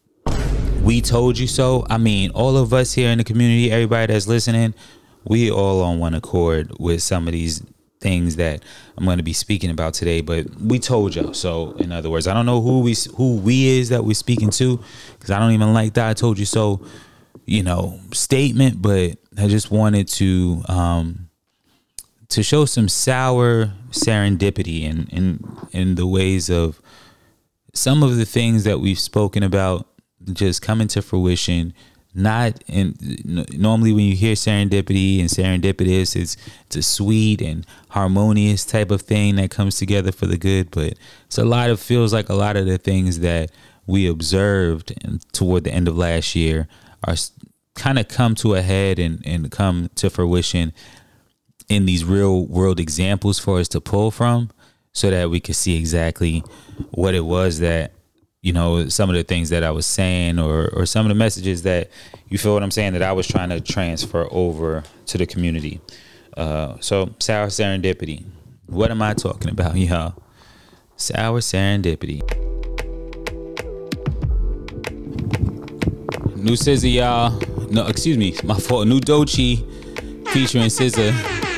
we told you so, I mean, all of us here in the community, everybody that's listening, we all on one accord with some of these things that I'm going to be speaking about today, but we told y'all so. In other words, I don't know who we who we is that we're speaking to, because I don't even like that I told you so, you know, statement, but I just wanted to um to show some sour serendipity in in in the ways of some of the things that we've spoken about just coming to fruition. Not in normally when you hear serendipity and serendipitous, it's it's a sweet and harmonious type of thing that comes together for the good, but it's a lot of feels like a lot of the things that we observed toward the end of last year are kind of come to a head and, and come to fruition in these real world examples for us to pull from, so that we could see exactly what it was that, you know, some of the things that I was saying, or or some of the messages that, you feel what I'm saying, that I was trying to transfer over to the community. Uh, so sour serendipity. What am I talking about, y'all? Sour serendipity. New S Z A, y'all. No, excuse me, my fault. New Doechii featuring S Z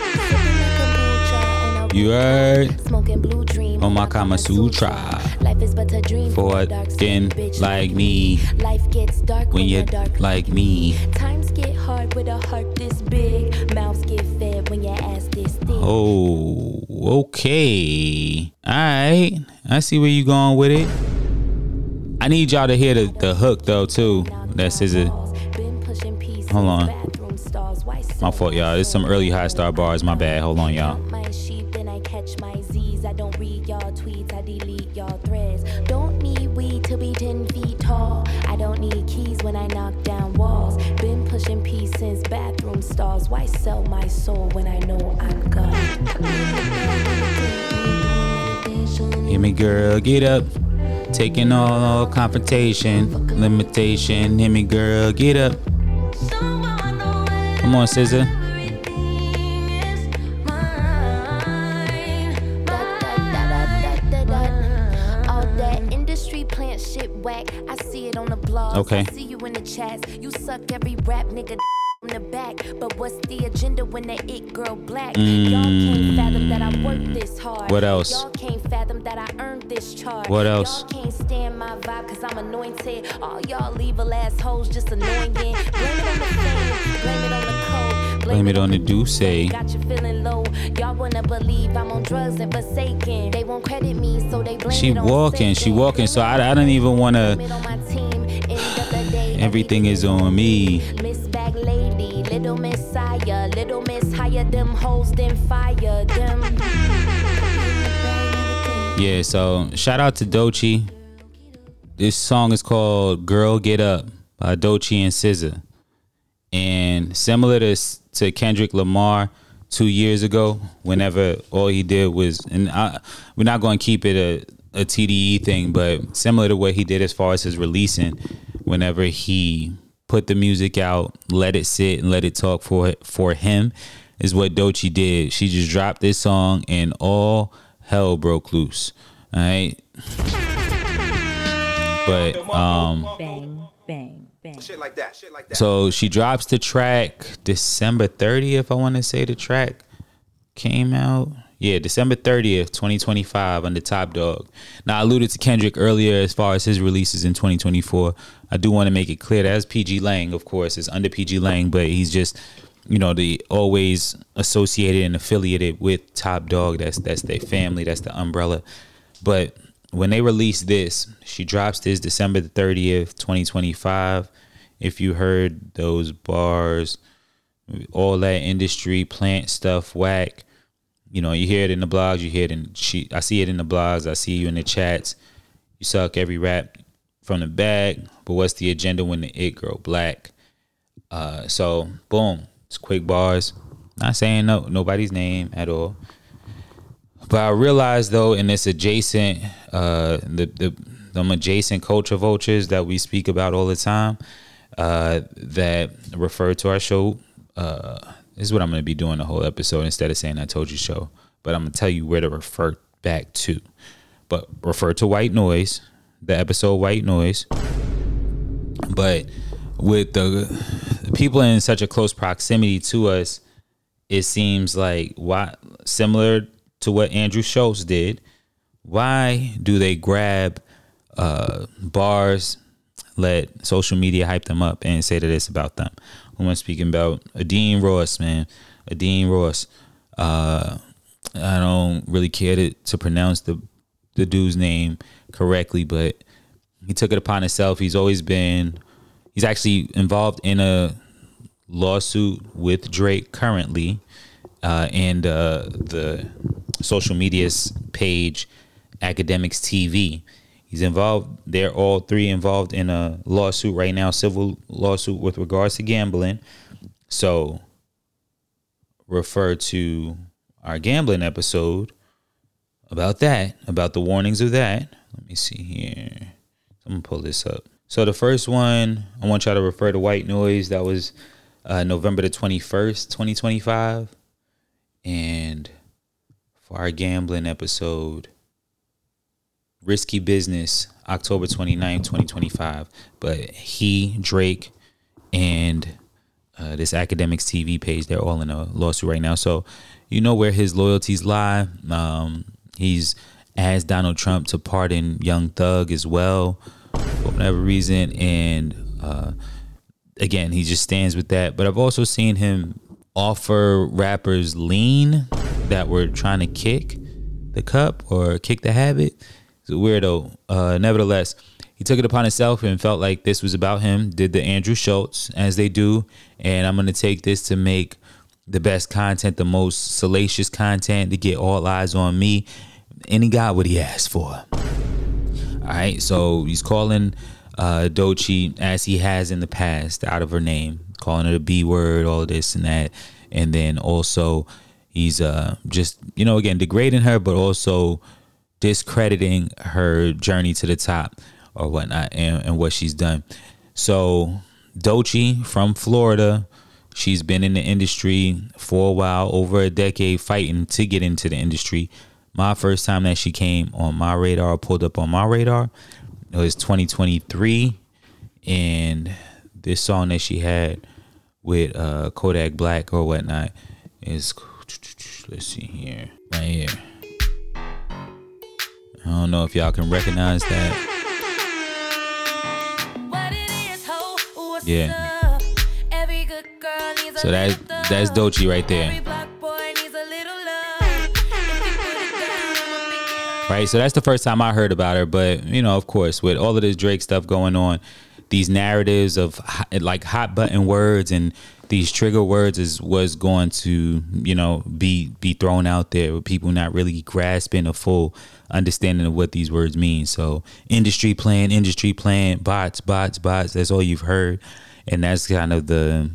A. You heard? On my Kama Sutra. Life is but a dream for a skin like me. Life gets dark when you're like me. Times get hard with a heart this big. Mouths get fed when your ass this thick. Oh, okay. All right. I see where you going with it. I need y'all to hear the, the hook though too. That's S Z A. Hold on. My fault, y'all. There's some early high star bars. My bad. Hold on, y'all. I don't read y'all tweets, I delete y'all threads. Don't need weed to be ten feet tall. I don't need keys when I knock down walls. Been pushing peace since bathroom stalls. Why sell my soul when I know I'm God? Hear me, girl, get up. Taking all, all confrontation, limitation. Hear me, girl, get up. Come on, S Z A. I see it on the blogs. Okay. I see you in the chats. You suck every rap nigga from the back. But what's the agenda when that it girl black? Mm. Y'all can't fathom that I worked this hard. What else? Y'all can't fathom that I earned this charge. What else? Y'all can't stand my vibe cause I'm anointed. All y'all evil assholes just annoying. Blame it on the fame. Blame it on the code. Blame it on the Douce. Got you feeling low. Y'all wanna believe I'm on drugs and forsaken. They won't credit me, so they blame She it on walking, she walking, so I, I don't even want to. Everything is on me. Miss Bag Lady, Little Messiah, Little Miss higher them hoes, then fire them. Yeah, so shout out to Doechii. This song is called Girl Get Up by Doechii and S Z A. And similar to, to Kendrick Lamar two years ago, whenever all he did was, and I, we're not going to keep it a, a T D E thing, but similar to what he did as far as his releasing, whenever he put the music out, let it sit and let it talk for for him, is what Doechii did. She just dropped this song and all hell broke loose. All right. But um Bang, bang, bang. Shit like that. Shit like that. so she drops the track December thirtieth, I want to say the track came out. Yeah, December thirtieth, twenty twenty-five under Top Dog. Now, I alluded to Kendrick earlier as far as his releases in twenty twenty-four. I do want to make it clear that's P G Lang, of course. It's under P G Lang, but he's just, you know, the always associated and affiliated with Top Dog. That's that's their family. That's the umbrella. But when they release this, she drops this December the thirtieth, twenty twenty-five. If you heard those bars, all that industry plant stuff, whack. You know, you hear it in the blogs, you hear it in, she, I see it in the blogs, I see you in the chats. You suck every rap from the back, but what's the agenda when the it girl black? Uh, so, boom, it's quick bars. Not saying no nobody's name at all. But I realized, though, in this adjacent, uh, the, the, them adjacent culture vultures that we speak about all the time, uh, that refer to our show, uh, this is what I'm going to be doing the whole episode instead of saying I told you so. But I'm going to tell you where to refer back to. But refer to White Noise, the episode White Noise. But with the, the people in such a close proximity to us, it seems like why, similar to what Andrew Schultz did, why do they grab uh, bars, let social media hype them up and say that it's about them? Who am I speaking about? Adine Ross, man. Adine Ross. Uh, I don't really care to, to pronounce the the dude's name correctly, but he took it upon himself. He's always been, he's actually involved in a lawsuit with Drake currently, uh, and uh, the social media's page, Academics T V. He's involved. They're all three involved in a lawsuit right now, civil lawsuit with regards to gambling. So refer to our gambling episode about that, about the warnings of that. Let me see here. I'm going to pull this up. So the first one, I want y'all to refer to White Noise. That was uh, November the twenty-first, twenty twenty-five. And for our gambling episode, Risky Business, October twenty-ninth, twenty twenty-five. But he, Drake, and uh, this Academics T V page, they're all in a lawsuit right now. So you know where his loyalties lie. Um, he's asked Donald Trump to pardon Young Thug as well for whatever reason. And uh, again, he just stands with that. But I've also seen him offer rappers lean that were trying to kick the cup or kick the habit. It's a weirdo. Uh, nevertheless, he took it upon himself and felt like this was about him, did the Andrew Schultz, as they do. And I'm going to take this to make the best content, the most salacious content, to get all eyes on me. And he got what he asked for. All right, so he's calling uh, Doechii, as he has in the past, out of her name, calling her the B word, all of this and that. And then also he's uh, just, you know, again, degrading her, but also discrediting her journey to the top or whatnot, and, and what she's done. So Doechii from Florida, She's been in the industry for a while, over a decade, fighting to get into the industry. My first time that she came on my radar, pulled up on my radar, it was twenty twenty-three. And this song that she had with uh, Kodak Black or whatnot is, let's see here, right here. I don't know if y'all can recognize that. Yeah. So that that's Doechii right there. Right, so that's the first time I heard about her. But, you know, of course, with all of this Drake stuff going on, these narratives of hot, like hot button words and these trigger words is was going to, you know, be be thrown out there with people not really grasping a full understanding of what these words mean. So industry plan, industry plan, bots, bots, bots. That's all you've heard. And that's kind of the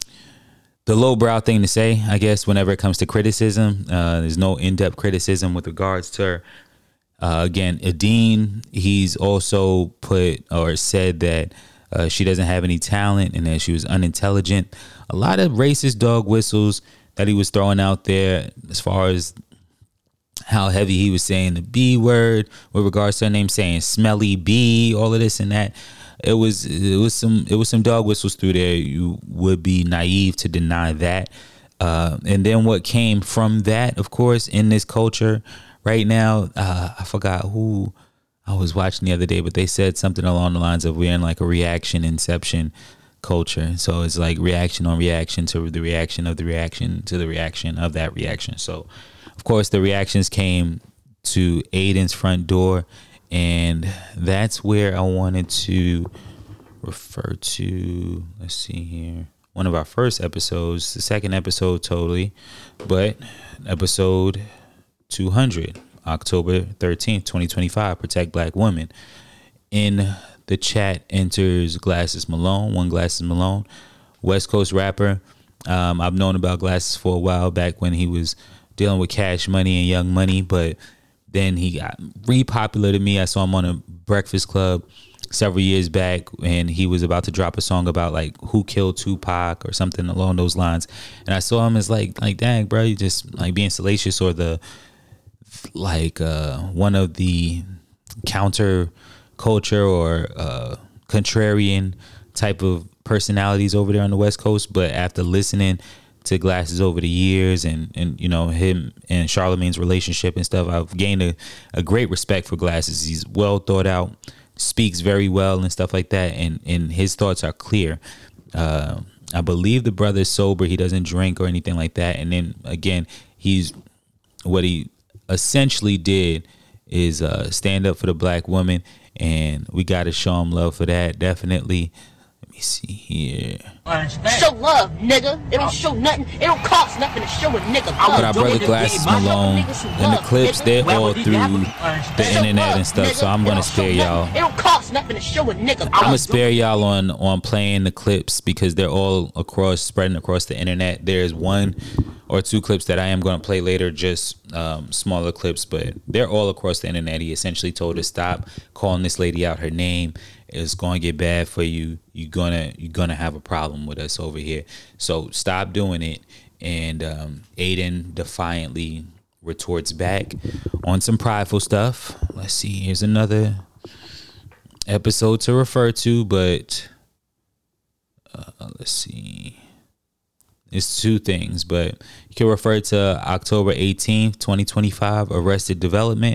the lowbrow thing to say, I guess, whenever it comes to criticism. Uh, there's no in-depth criticism with regards to her. Uh, again, Adine, he's also put or said that uh, she doesn't have any talent and that she was unintelligent. A lot of racist dog whistles that he was throwing out there as far as how heavy he was saying the B word with regards to her name, saying smelly B, all of this and that. It was it was some it was some dog whistles through there. You would be naive to deny that. Uh, and then what came from that, of course, in this culture right now, uh, I forgot who I was watching the other day, but they said something along the lines of we're in like a reaction inception culture. So it's like reaction on reaction to the reaction of the reaction to the reaction of that reaction. So, of course, the reactions came to Aiden's front door. And that's where I wanted to refer to, let's see here, one of our first episodes, the second episode totally, but episode two hundred, October thirteenth, twenty twenty-five, Protect Black Women. In the chat enters Glasses Malone, one Glasses Malone, West Coast rapper. Um, I've known about Glasses for a while, back when he was dealing with Cash Money and Young Money, but then he got re-popular to me. I saw him on a Breakfast Club several years back, and he was about to drop a song about like who killed Tupac or something along those lines. And I saw him as like, like, dang, bro, you just like being salacious, or the like uh, one of the counter culture or uh, contrarian type of personalities over there on the West Coast. But after listening to Glasses over the years, and and you know, him and Charlamagne's relationship and stuff, I've gained a, a great respect for Glasses. He's well thought out, speaks very well and stuff like that, and and his thoughts are clear. uh I believe the brother's sober, he doesn't drink or anything like that. And then again, he's what he essentially did is uh stand up for the black woman, and we got to show him love for that, definitely. Let me see here. Show love, nigga. It don't show nothing. It don't cost nothing to show a nigga love. But our brother Glasses Malone and the clips, they're all through the internet and stuff, so I'm gonna spare y'all. It don't cost nothing to show a nigga love. I'm gonna spare y'all on on playing the clips because they're all across, spreading across the internet. There's one or two clips that I am gonna play later, just um, smaller clips, but they're all across the internet. He essentially told her, stop calling this lady out her name. It's going to get bad for you. You're gonna you're gonna have a problem with us over here. So stop doing it. And um, Aiden defiantly retorts back on some prideful stuff. Let's see. Here's another episode to refer to, but uh, let's see. It's two things, but you can refer to October eighteenth, twenty twenty-five, Arrested Development,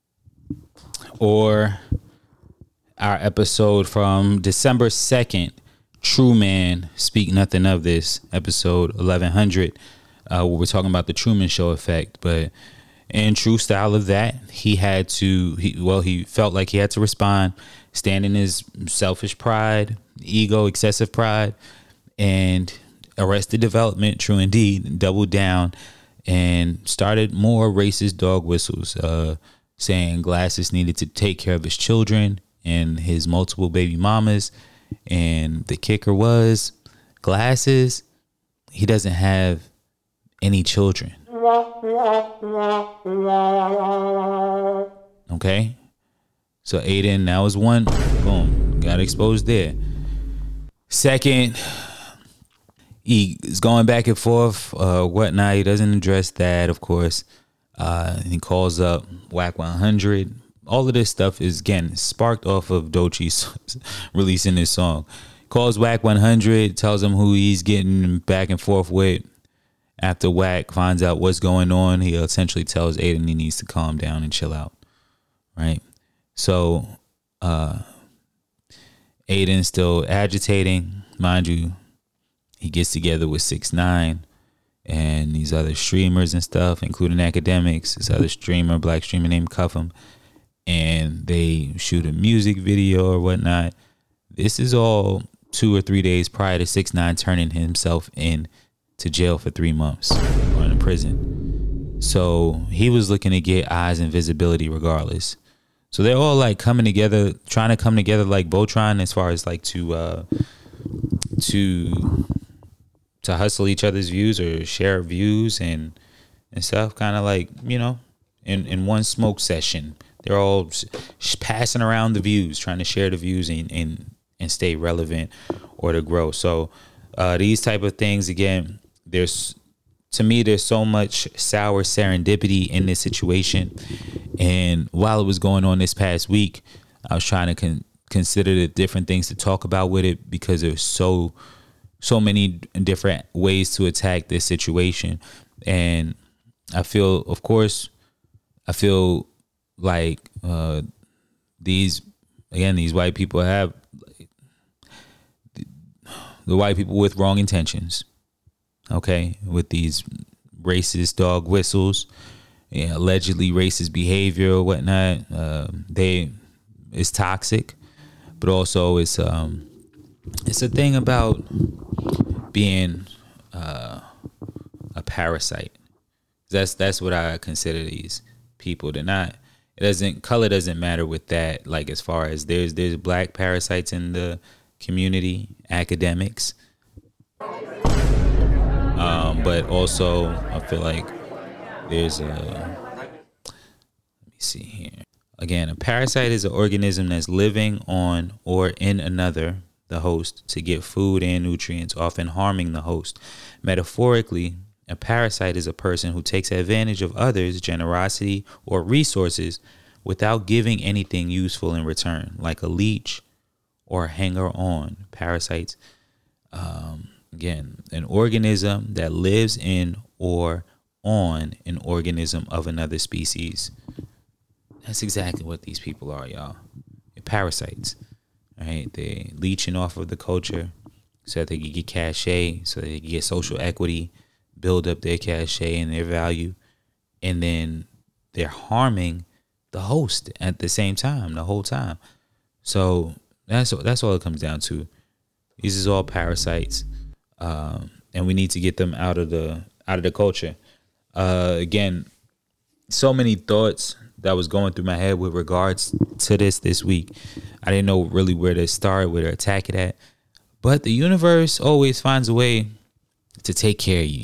or our episode from December second, True Man, Speak Nothing of This, episode eleven hundred, uh, where we're talking about the Truman Show effect. But in true style of that, he had to, he, well, he felt like he had to respond, stand in his selfish pride, ego, excessive pride, and Arrested Development, true indeed, doubled down and started more racist dog whistles, uh, saying Glasses needed to take care of his children and his multiple baby mamas. And the kicker was, Glasses, he doesn't have any children. Okay? So Aiden, that was one. Boom. Got exposed there. Second, he is going back and forth, uh, whatnot. He doesn't address that, of course. Uh, he calls up Whack one hundred. All of this stuff is, again, sparked off of Doechii releasing this song. Calls Whack one hundred, tells him who he's getting back and forth with. After Whack finds out what's going on, he essentially tells Aiden he needs to calm down and chill out. Right? So, uh, Aiden's still agitating. Mind you, he gets together with six nine and these other streamers and stuff, including academics. This other streamer, black streamer named Cuffham. And they shoot a music video or whatnot. This is all two or three days prior to six nine turning himself in to jail for three months or in prison. So he was looking to get eyes and visibility regardless. So they're all like coming together, trying to come together like Voltron as far as like to uh, to to hustle each other's views or share views and and stuff. Kind of like, you know, in, in one smoke session. They're all passing around the views, trying to share the views and and, and stay relevant or to grow. So uh, these type of things, again, there's to me, there's so much sour serendipity in this situation. And while it was going on this past week, I was trying to con- consider the different things to talk about with it because there's so so many different ways to attack this situation. And I feel, of course, I feel like uh, these, again, these white people have the white people with wrong intentions. Okay, with these racist dog whistles, yeah, allegedly racist behavior or whatnot. Uh, they it's toxic, but also it's um it's a thing about being uh, a parasite. That's that's what I consider these people. They're not. It doesn't color doesn't matter with that. Like as far as there's there's black parasites in the community, academics. Um, but also, I feel like there's a, let me see here. Again, a parasite is an organism that's living on or in another, the host, to get food and nutrients, often harming the host. Metaphorically, a parasite is a person who takes advantage of others' generosity or resources without giving anything useful in return, like a leech or a hanger-on. Parasites, um, again, an organism that lives in or on an organism of another species. That's exactly what these people are, y'all. They're parasites, right? They're leeching off of the culture so that they can get cachet, so that they can get social equity, build up their cachet and their value, and then they're harming the host at the same time, the whole time. So that's that's all it comes down to. These is all parasites. Um, and we need to get them out of the out of the culture. Uh, again, so many thoughts that was going through my head with regards to this this week. I didn't know really where to start, where to attack it at. But the universe always finds a way to take care of you.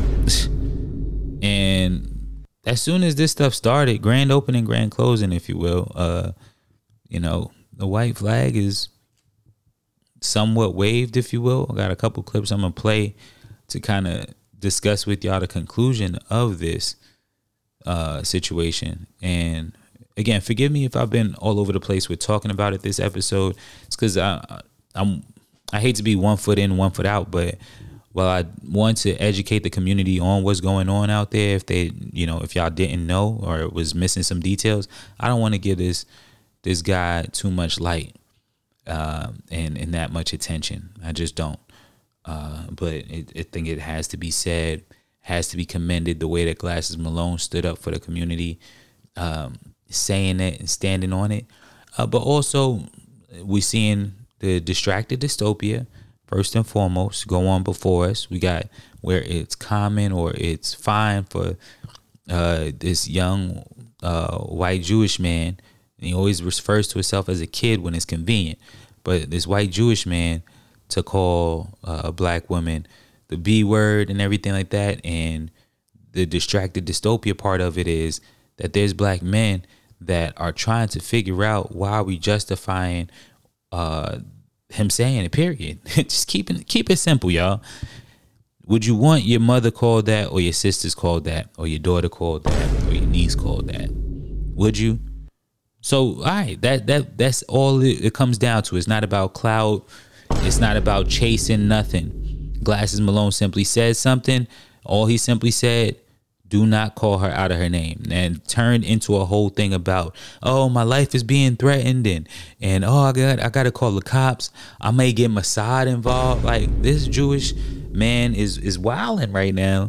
And as soon as this stuff started, grand opening, grand closing, if you will, uh, you know, the white flag is somewhat waved, if you will. I got a couple clips I'm gonna play to kind of discuss with y'all the conclusion of this uh, situation. And again, forgive me if I've been all over the place with talking about it this episode. It's because I I'm I hate to be one foot in, one foot out, but while I want to educate the community on what's going on out there, if they, you know, if y'all didn't know or was missing some details, I don't want to give this this guy too much light. Uh, and, and that much attention. I just don't. Uh, but it, I think it has to be said, has to be commended the way that Glasses Malone stood up for the community, um, saying it and standing on it. Uh, but also, we're seeing the distracted dystopia, first and foremost, go on before us. We got where it's common or it's fine for uh, this young uh, white Jewish man. And he always refers to himself as a kid when it's convenient. But this white Jewish man to call uh, a black woman the B word and everything like that. And the distracted dystopia part of it is that there's black men that are trying to figure out why we justifying uh, him saying it, period. Just keep it, keep it simple, y'all. Would you want your mother called that, or your sisters called that, or your daughter called that, or your niece called that? Would you? So, all right, that that that's all it, it comes down to. It's not about clout. It's not about chasing nothing. Glasses Malone simply said something. All he simply said, do not call her out of her name, and turned into a whole thing about, oh, my life is being threatened, and and oh, I got I got to call the cops. I may get Mossad involved. Like, this Jewish man is is wilding right now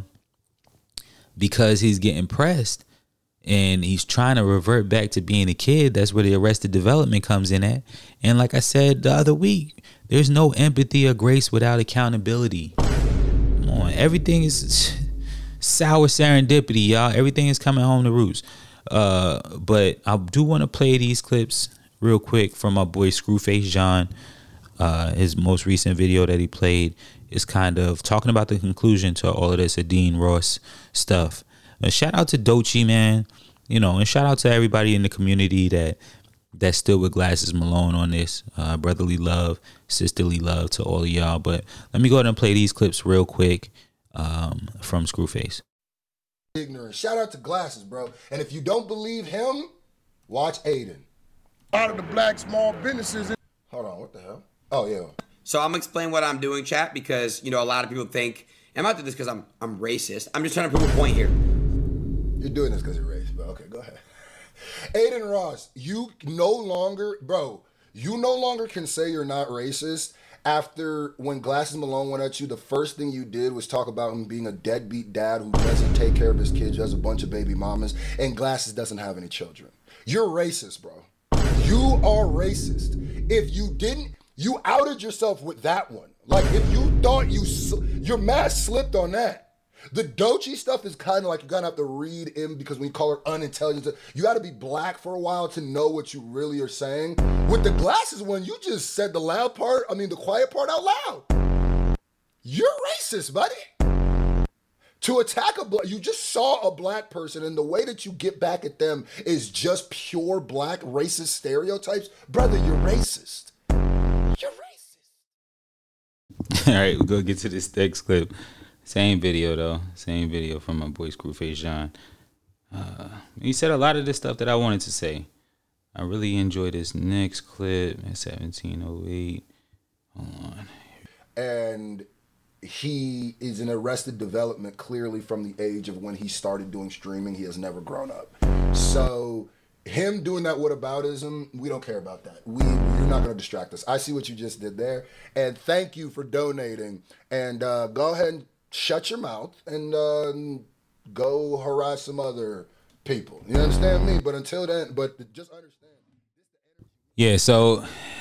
because he's getting pressed, and he's trying to revert back to being a kid. That's where the Arrested Development comes in at. And like I said the other week, there's no empathy or grace without accountability. Come on, everything is sour serendipity, y'all. Everything is coming home to roost. Uh, but I do want to play these clips real quick from my boy Screwface John. Uh, his most recent video that he played is kind of talking about the conclusion to all of this Adine Ross stuff. And shout out to Doechii, man. You know, and shout out to everybody in the community that that's still with Glasses Malone on this. Uh, brotherly love, sisterly love to all of y'all. But let me go ahead and play these clips real quick um, from Screwface. Ignorant. Shout out to Glasses, bro. And if you don't believe him, watch Aiden. A lot of the black small businesses. Hold on, what the hell? Oh, yeah. So I'm gonna explain what I'm doing, chat, because, you know, a lot of people think, I'm not doing this because I'm I'm racist. I'm just trying to prove a point here. You're doing this because you're racist, but okay, go ahead. Aiden Ross, you no longer, bro, you no longer can say you're not racist after when Glasses Malone went at you, the first thing you did was talk about him being a deadbeat dad who doesn't take care of his kids, has a bunch of baby mamas, and Glasses doesn't have any children. You're racist, bro. You are racist. If you didn't, you outed yourself with that one. Like, if you thought you, your mask slipped on that. The Doechii stuff is kind of like you're going to have to read in, because when you call her unintelligent, you got to be black for a while to know what you really are saying. With the Glasses one, you just said the loud part, I mean the quiet part out loud. You're racist, buddy. To attack a black, you just saw a black person, and the way that you get back at them is just pure black racist stereotypes. Brother, you're racist. You're racist. All right, we'll go get to this next clip. Same video, though. Same video from my boy Screwface John. Uh, he said a lot of this stuff that I wanted to say. I really enjoy this next clip at seventeen oh eight. Hold on. And he is in Arrested Development clearly from the age of when he started doing streaming. He has never grown up. So him doing that whataboutism, we don't care about that. We, you're not going to distract us. I see what you just did there. And thank you for donating. And uh, go ahead and shut your mouth and uh, go harass some other people. You understand me? But until then, but just understand. Yeah, so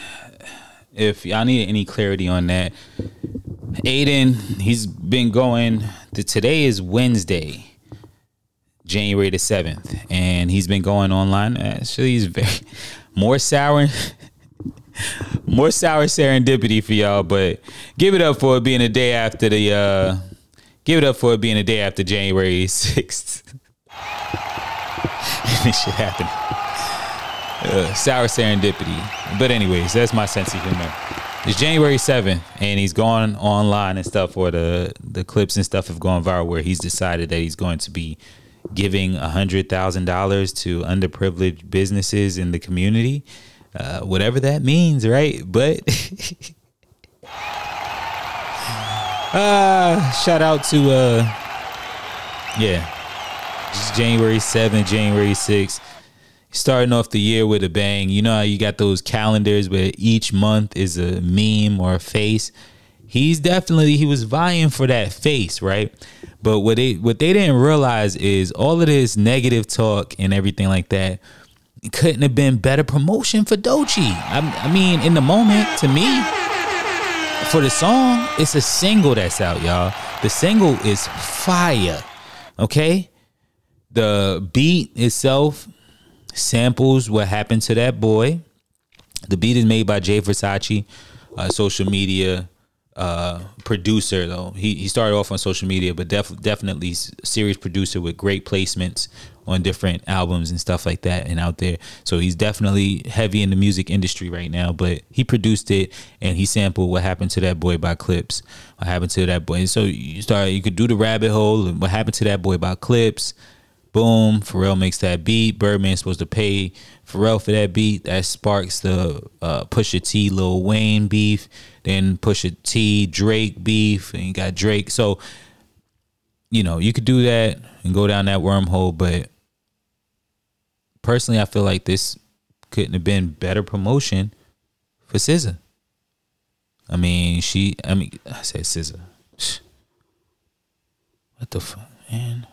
if y'all need any clarity on that, Aiden, he's been going, to, today is Wednesday, January the seventh, and he's been going online. Actually, he's very, more sour, more sour serendipity for y'all, but give it up for it being a day after the, uh, give it up for it being a day after January sixth. This shit happened. Uh, sour serendipity. But anyways, that's my sense of humor. It's January seventh, and he's gone online and stuff, or the, the clips and stuff have gone viral, where he's decided that he's going to be giving one hundred thousand dollars to underprivileged businesses in the community. Uh, whatever that means, right? But uh, shout out to, uh, yeah, just January seventh, January sixth. Starting off the year with a bang. You know how you got those calendars where each month is a meme or a face? He's definitely, he was vying for that face, right? But what they what they didn't realize is all of this negative talk and everything like that, it couldn't have been better promotion for Doechii. I, I mean, in the moment, to me, for the song, it's a single that's out, y'all. The single is fire, okay? The beat itself samples what happened to that boy. The beat is made by Jay Versace. Uh, social media uh, producer though. He he started off on social media, but def- definitely serious producer with great placements on different albums and stuff like that and out there. So he's definitely heavy in the music industry right now, but he produced it and he sampled What Happened to That Boy by Clips. What Happened to That Boy. And so you start, you could do the rabbit hole and What Happened to That Boy by Clips. Boom, Pharrell makes that beat. Birdman's supposed to pay Pharrell for that beat. That sparks the uh, Pusha T, Lil Wayne beef. Then Pusha T, Drake beef. And you got Drake. So, you know, you could do that and go down that wormhole, but personally, I feel like this couldn't have been better promotion for S Z A. I mean, she, I mean, I said S Z A. What the fuck, man?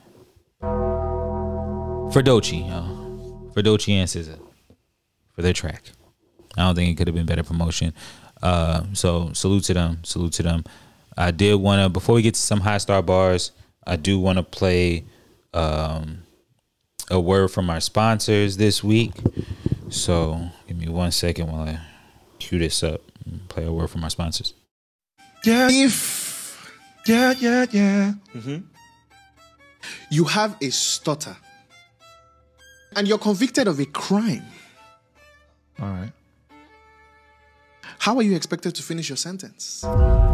For Doechii, yo. For Doechii and S Z A. For their track. I don't think it could have been better promotion. Uh, so, salute to them. Salute to them. I did want to, before we get to some high star bars, I do want to play um, a word from our sponsors this week. So give me one second while I cue this up and play a word from our sponsors. Yeah, if, yeah, yeah, yeah. Mm-hmm. You have a stutter and you're convicted of a crime. All right. How are you expected to finish your sentence?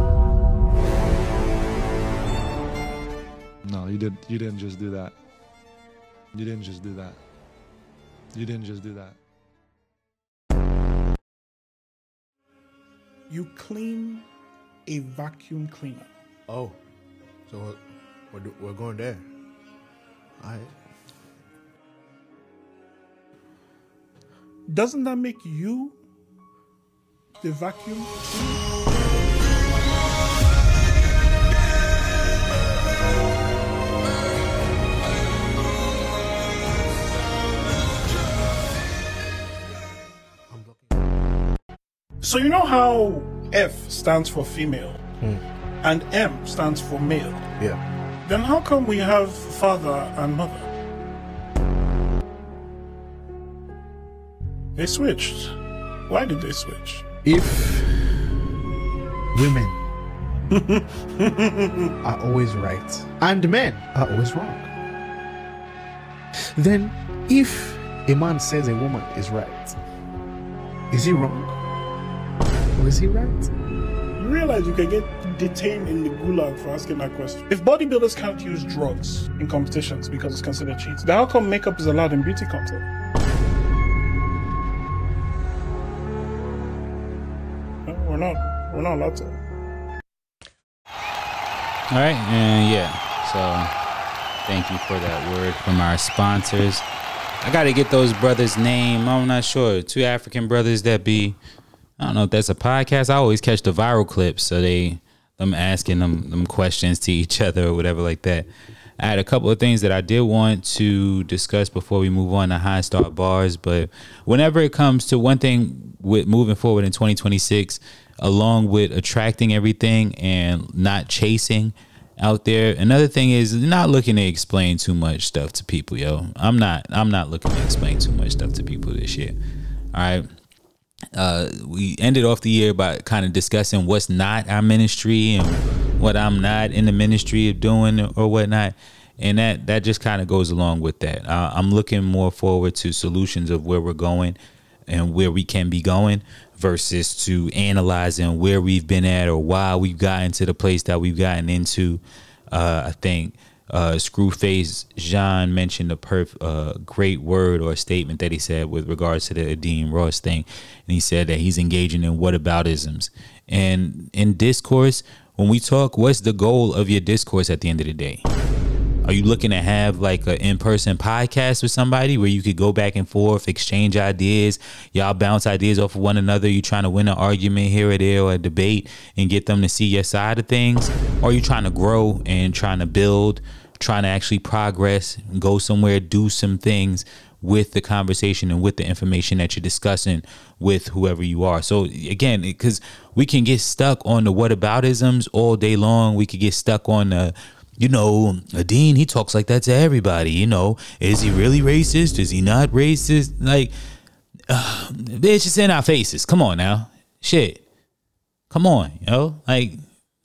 No, you did. You didn't just do that. You didn't just do that. You didn't just do that. You clean a vacuum cleaner. Oh, so we're, we're, we're going there. All right. Doesn't that make you the vacuum cleaner? So you know how F stands for female Hmm. and M stands for male? Yeah. Then how come we have father and mother? They switched. Why did they switch? If women are always right and men are always wrong, then if a man says a woman is right, is he wrong? Or is he right? You realize you can get detained in the gulag for asking that question. If bodybuilders can't use drugs in competitions because it's considered cheating, then how come makeup is allowed in beauty content? We're not. We're not allowed to. All right, and yeah, so thank you for that word from our sponsors. I got to get those brothers' name. I'm not sure. Two African brothers that be, I don't know if that's a podcast. I always catch the viral clips, so they them asking them them questions to each other or whatever like that. I had a couple of things that I did want to discuss before we move on to high star bars, but whenever it comes to one thing with moving forward in twenty twenty-six, along with attracting everything and not chasing out there, another thing is not looking to explain too much stuff to people, yo. I'm not I'm not looking to explain too much stuff to people this year. All right. Uh, we ended off the year by kind of discussing what's not our ministry and what I'm not in the ministry of doing or whatnot. And that, that just kind of goes along with that. Uh, I'm looking more forward to solutions of where we're going and where we can be going versus to analyzing where we've been at or why we've gotten to the place that we've gotten into. Uh, I think uh, Screwface Jean mentioned a perf- uh, great word or statement that he said with regards to the Adeem Ross thing. And he said that he's engaging in whataboutisms. And in discourse, when we talk, what's the goal of your discourse at the end of the day? Are you looking to have like an in-person podcast with somebody where you could go back and forth, exchange ideas, y'all bounce ideas off of one another? You trying to win an argument here or there or a debate and get them to see your side of things? Or are you trying to grow and trying to build, trying to actually progress, go somewhere, do some things with the conversation and with the information that you're discussing with whoever you are? So again, because we can get stuck on the whataboutisms all day long. We could get stuck on the, you know, Adeem, he talks like that to everybody. You know, is he really racist? Is he not racist? Like, uh, bitch, it's in our faces. Come on now. Shit. Come on, yo. Like,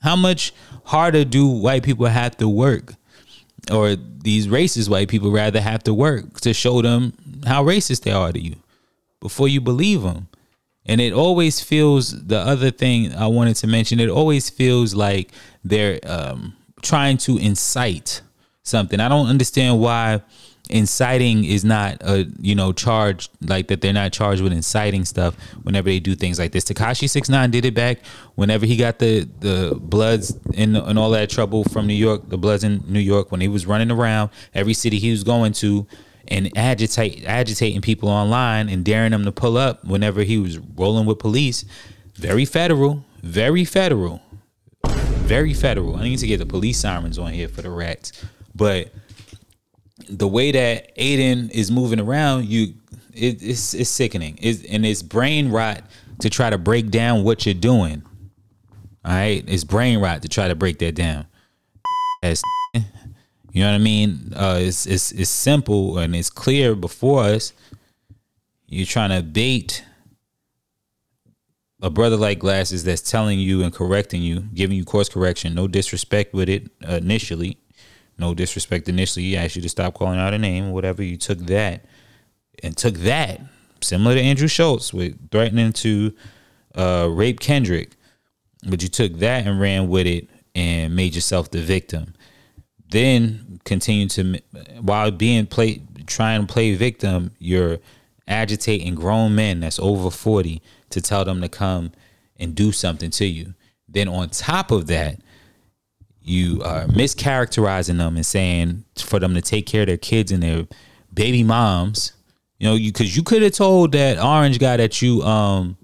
How much harder do white people have to work, or these racist white people rather have to work to show them how racist they are to you before you believe them? And it always feels, the other thing I wanted to mention, it always feels like they're um, trying to incite something. I don't understand why inciting is not a, you know, charged, like that they're not charged with inciting stuff whenever they do things like this. Tekashi six nine did it back whenever he got the the Bloods and, and all that trouble from New York, the Bloods in New York, when he was running around every city he was going to and agitate agitating people online and daring them to pull up whenever he was rolling with police. Very federal, very federal, very federal. I need to get the police sirens on here for the rats. But the way that Aiden is moving around, you it, it's it's sickening. It's, and it's brain rot to try to break down what you're doing. All right, it's brain rot to try to break that down. That's, you know what I mean? Uh, it's it's it's simple and it's clear before us. You're trying to bait a brother like Glasses that's telling you and correcting you, giving you course correction. No disrespect with it initially. No disrespect initially. He asked you to stop calling out a name, whatever. You took that and took that, similar to Andrew Schultz with threatening to uh, rape Kendrick. But you took that and ran with it and made yourself the victim. Then continue to, while being play, trying to play victim, you're agitating grown men that's over forty to tell them to come and do something to you. Then on top of that, you are mischaracterizing them and saying for them to take care of their kids and their baby moms. You know, you because you could have told that orange guy that you um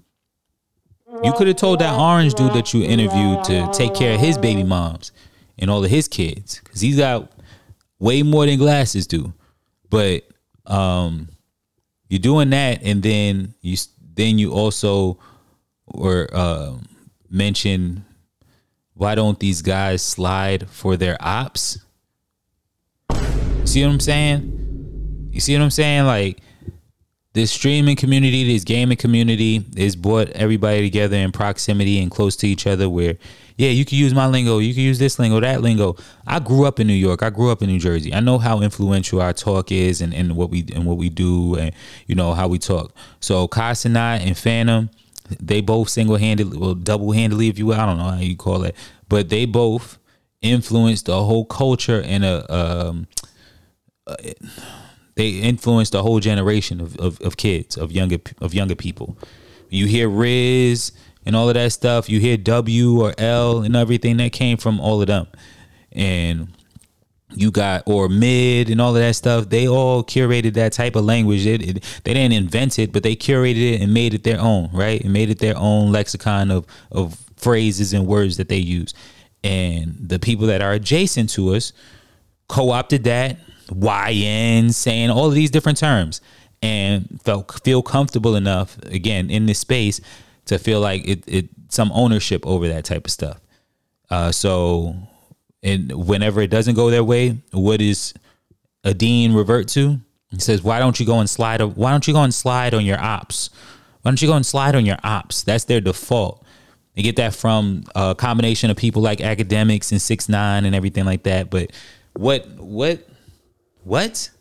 you could have told that orange dude that you interviewed to take care of his baby moms and all of his kids, because he's got way more than Glasses do. But um, you're doing that, and then you then you also were uh, mentioned. Why don't these guys slide for their ops? See what I'm saying? You see what I'm saying? Like, this streaming community, this gaming community is brought everybody together in proximity and close to each other where, yeah, you can use my lingo, you can use this lingo, that lingo. I grew up in New York. I grew up in New Jersey. I know how influential our talk is and, and what we and what we do and, you know, how we talk. So Kai Cenat and Phantom, they both single-handedly, well, double-handedly, if you will, I don't know how you call it, but they both influenced the whole culture and a, um, uh, they influenced a whole generation of, of, of kids, of younger of younger people. You hear Riz and all of that stuff. You hear W or L and everything that came from all of them. And you got, or Mid and all of that stuff. They all curated that type of language. It, it, they didn't invent it, but they curated it and made it their own, right? And made it their own lexicon of, of phrases and words that they use. And the people that are adjacent to us co-opted that, Y N, saying all of these different terms, and felt feel comfortable enough, again, in this space to feel like it, it some ownership over that type of stuff. Uh, so... And whenever it doesn't go their way, what does Adine revert to? He says, why don't you go and slide? Why don't you go and slide on your ops? Why don't you go and slide on your ops? That's their default. They get that from a combination of people like academics and six nine and everything like that. But what, what, what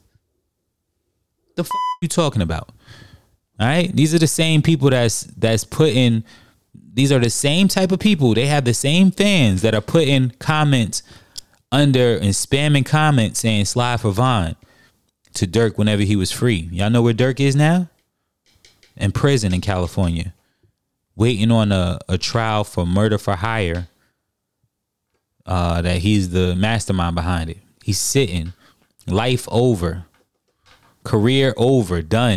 the fuck are you talking about? All right. These are the same people that's, that's putting, these are the same type of people. They have the same fans that are putting comments under and spamming comments saying slide for Vaughn to Dirk whenever he was free. Y'all know where Dirk is now? In prison in California, waiting on a, a trial for murder for hire. Uh, that he's the mastermind behind it. He's sitting, life over, career over, done.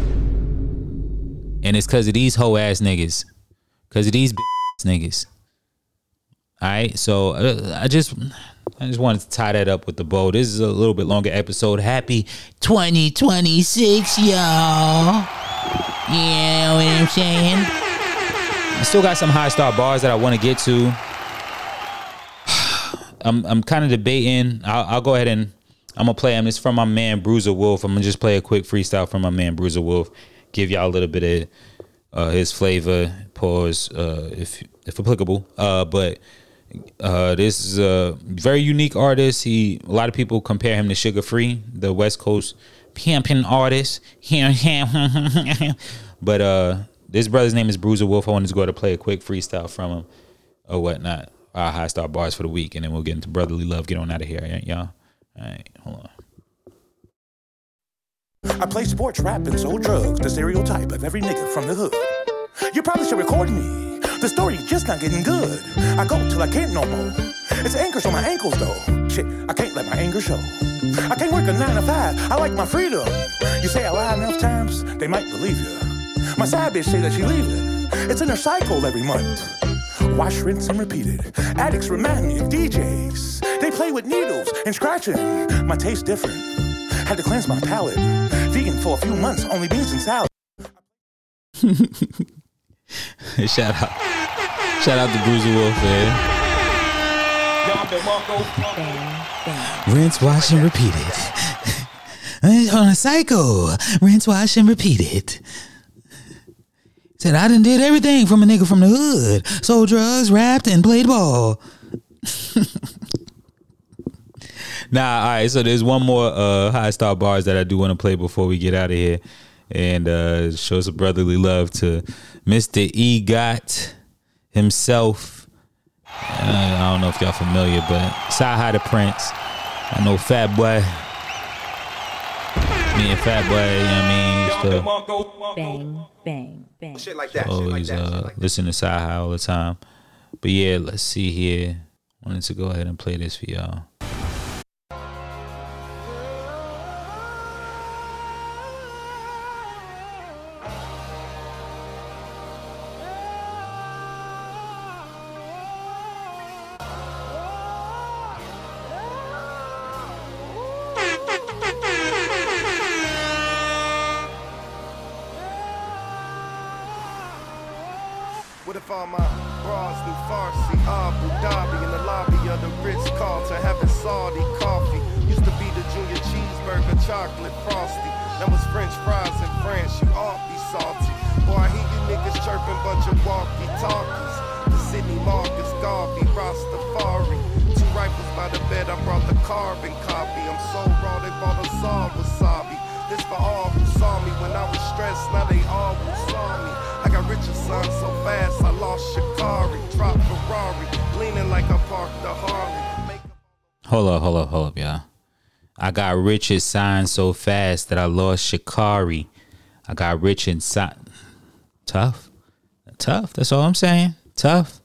And it's because of these hoe ass niggas. Because of these bitch niggas. All right, so uh, I just I just wanted to tie that up with the bow. This is a little bit longer episode. Happy twenty twenty-six, y'all. You know what I'm saying? I still got some high star bars that I want to get to. I'm I'm kind of debating. I'll, I'll go ahead and I'm gonna play them. It's from my man Bruiser Wolf. I'm gonna just play a quick freestyle from my man Bruiser Wolf. Give y'all a little bit of uh, his flavor. Pause uh, if if applicable. Uh, but Uh, this is a very unique artist. He a lot of people compare him to Sugar Free, the West Coast pimpin' artist. But uh, this brother's name is Bruiser Wolf. I wanted to go to play a quick freestyle from him or whatnot. Our high star bars for the week, and then we'll get into brotherly love. Get on out of here, y'all. All right, hold on. I play sports, rap, and sold drugs. The stereotype of every nigga from the hood. You probably should record me. The story's just not getting good. I go till I can't no more. It's anchors on my ankles though. Shit, I can't let my anger show. I can't work a nine to five. I like my freedom. You say I lie enough times, they might believe you. My side bitch say that she leaving. It's in her cycle every month. Wash, rinse, and repeat it. Addicts remind me of D Js. They play with needles and scratching. My taste different. Had to cleanse my palate. Vegan for a few months, only beans and salad. Shout out. Shout out to Bruiser Wolf, man. Rinse, wash, and repeat it. On a cycle. Rinse, wash, and repeat it. Said I done did everything from a nigga from the hood. Sold drugs, rapped, and played ball. Nah, all right, so there's one more uh, high star bars that I do want to play before we get out of here. And uh, show some brotherly love to Mister E-Got himself. Uh, I don't know if y'all familiar, but Sci-Hi the Prince. I know Fat Boy. Me and Fat Boy, you know what I mean? Still, Bang, bang, bang. Shit like that. always shit like that, uh, shit like that. listen to Sci-Hi all the time. But yeah, let's see here. Wanted to go ahead and play this for y'all. What if all my bras knew Farsi, Abu Dhabi, in the lobby of the Ritz-Carlton, having Saudi coffee? Used to be the junior cheeseburger, chocolate frosty. That was French fries in France, you all be salty. Boy, I hear you niggas chirping, bunch of walkie-talkies. The Sydney Marcus Garvey, Rastafari. Two rifles by the bed, I brought the carbon copy. I'm so raw, they bought us all wasabi. This for all who saw me when I was stressed, now they all who saw me. I got richer son so fast, I lost Shikari. Dropped Ferrari, leaning like I parked the Harley. Hold up, hold up, hold up, y'all. I got rich and signed so fast that I lost Shikari. I got rich and signed. Tough. Tough. That's all I'm saying. Tough.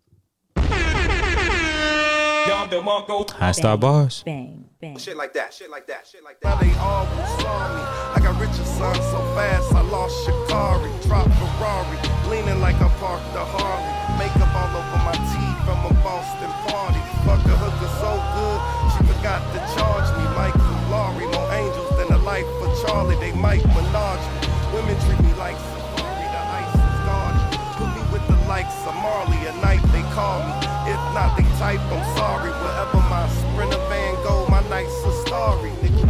High star bars. Bang, bang. Shit like that. Shit like that. Shit like Now that. they all who saw me. I got richer son so fast, I lost Shikari. Dropped Ferrari, leaning like I parked the Harley. Makeup all over my teeth from a Boston party. Fuck a hooker so good, she forgot to charge me. Michael Laurie, more angels than a life for Charlie. They might menage me. Women treat me like Safari, the ice is guarded. Put me with the likes of Marley, at night they call me. If not, they type, I'm sorry. Wherever my Sprinter van go, my nights are starry. Nigga,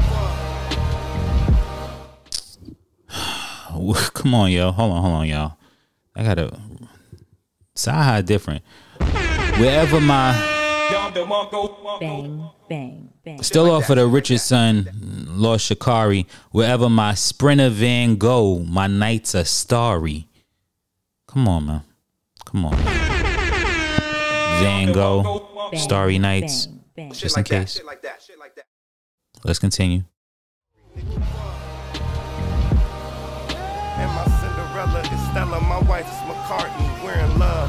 what? Come on, yo. Hold on, hold on, y'all. I gotta. Sci-Hi different. Wherever my. Bang, bang, bang. Still off of the richest son, lost Shikari. Wherever my Sprinter van go, my nights are starry. Come on, man. Come on. Van Gogh, Starry Nights. Bang, bang. Just in case. Shit like that. Shit like that. Let's continue. And my Cinderella is Stella, my wife's McCartney, we're in love.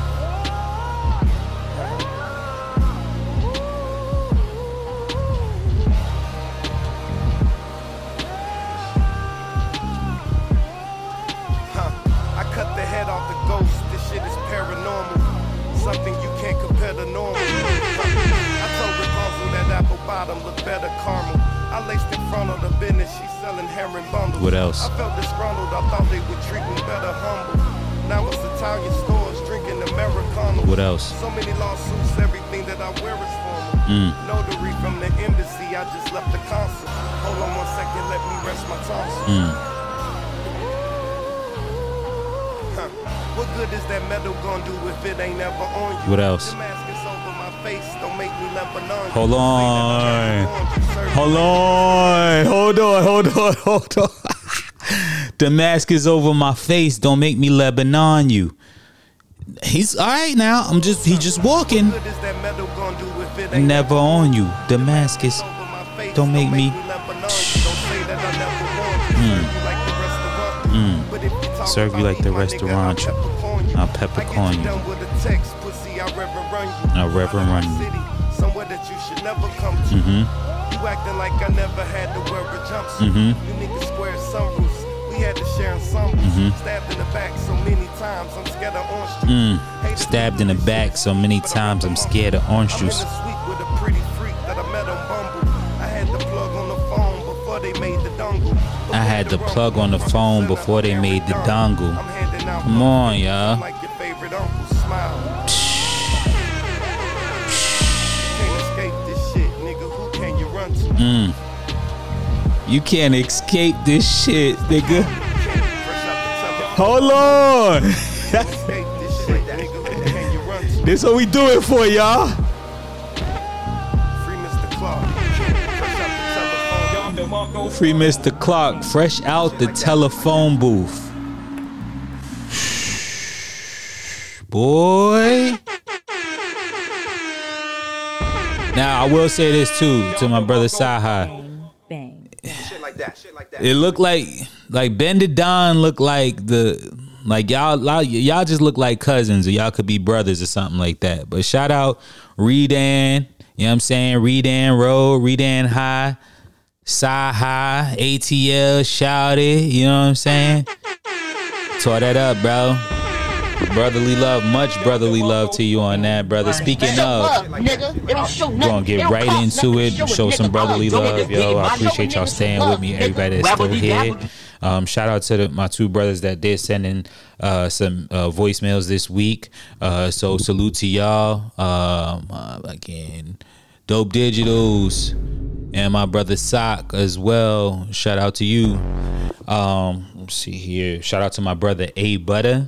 Huh, I cut the head off the ghost, this shit is paranormal. Something you can't compare to normal. I told Rapunzel that apple bottom look better caramel. I laced in front of the business, she's selling herring bundles. What else? I felt disgruntled, I thought they would treat me better humble. Now it's Italian stores drinking Americano. What else? So many lawsuits, everything that I wear is formal. Mm. Notary from the embassy, I just left the consul. Hold on one second, let me rest my tonsils. Mm. Huh. What good is that metal gonna do if it ain't ever on you? What else? Damascus over my face, don't make me Lebanon. Hold on. Hold on. Hold on. Hold on. Hold on. Damascus over my face, don't make me Lebanon you. He's all right now. I'm just he just walking. Never on you. Damascus, don't make me. Mm. Mm. Serve you like the restaurant. I'll peppercorn you. I'll reverend run you. Somewhere that you should never come to. Mm-hmm. You acting like I never had to wear a jumpsuit. Mm-hmm. You niggas square sunroofs. We had to share ensembles. Mm-hmm. Stabbed in the back so many times, I'm scared of orange juice. Mm. Stabbed in the back so many times, I'm scared of orange juice. I'm in a suite with a pretty freak that I met on Bumble. I had the plug on the phone before they made the dongle. I had the plug on the phone before they made the dongle. Come on, y'all. Like your favorite uncle, smile. Can't escape this shit, nigga. Who can you run to? Mm. You can't escape this shit, nigga. Hold on. This what we do it for, y'all. Free Mister Clark, fresh out the telephone booth. Boy. Now I will say this too to my brother Saha. Shit like that. Shit like that. It looked like like Ben the Don looked like the like y'all y'all y'all just look like cousins or y'all could be brothers or something like that. But shout out Redan, you know what I'm saying? Redan Road, Redan High, Sci High, A T L, Shouted, you know what I'm saying? Tore that up, bro. Brotherly love, much brotherly love to you on that, brother. Speaking of, we're gonna get right into it, show some brotherly love, yo. I appreciate y'all staying with me, everybody that's still here. Um, shout out to the, my two brothers that did send in uh, some uh, voicemails this week. Uh, so salute to y'all. Um, uh, again, Dope Digitals and my brother Sock as well. Shout out to you. Um, let's see here. Shout out to my brother A Butter.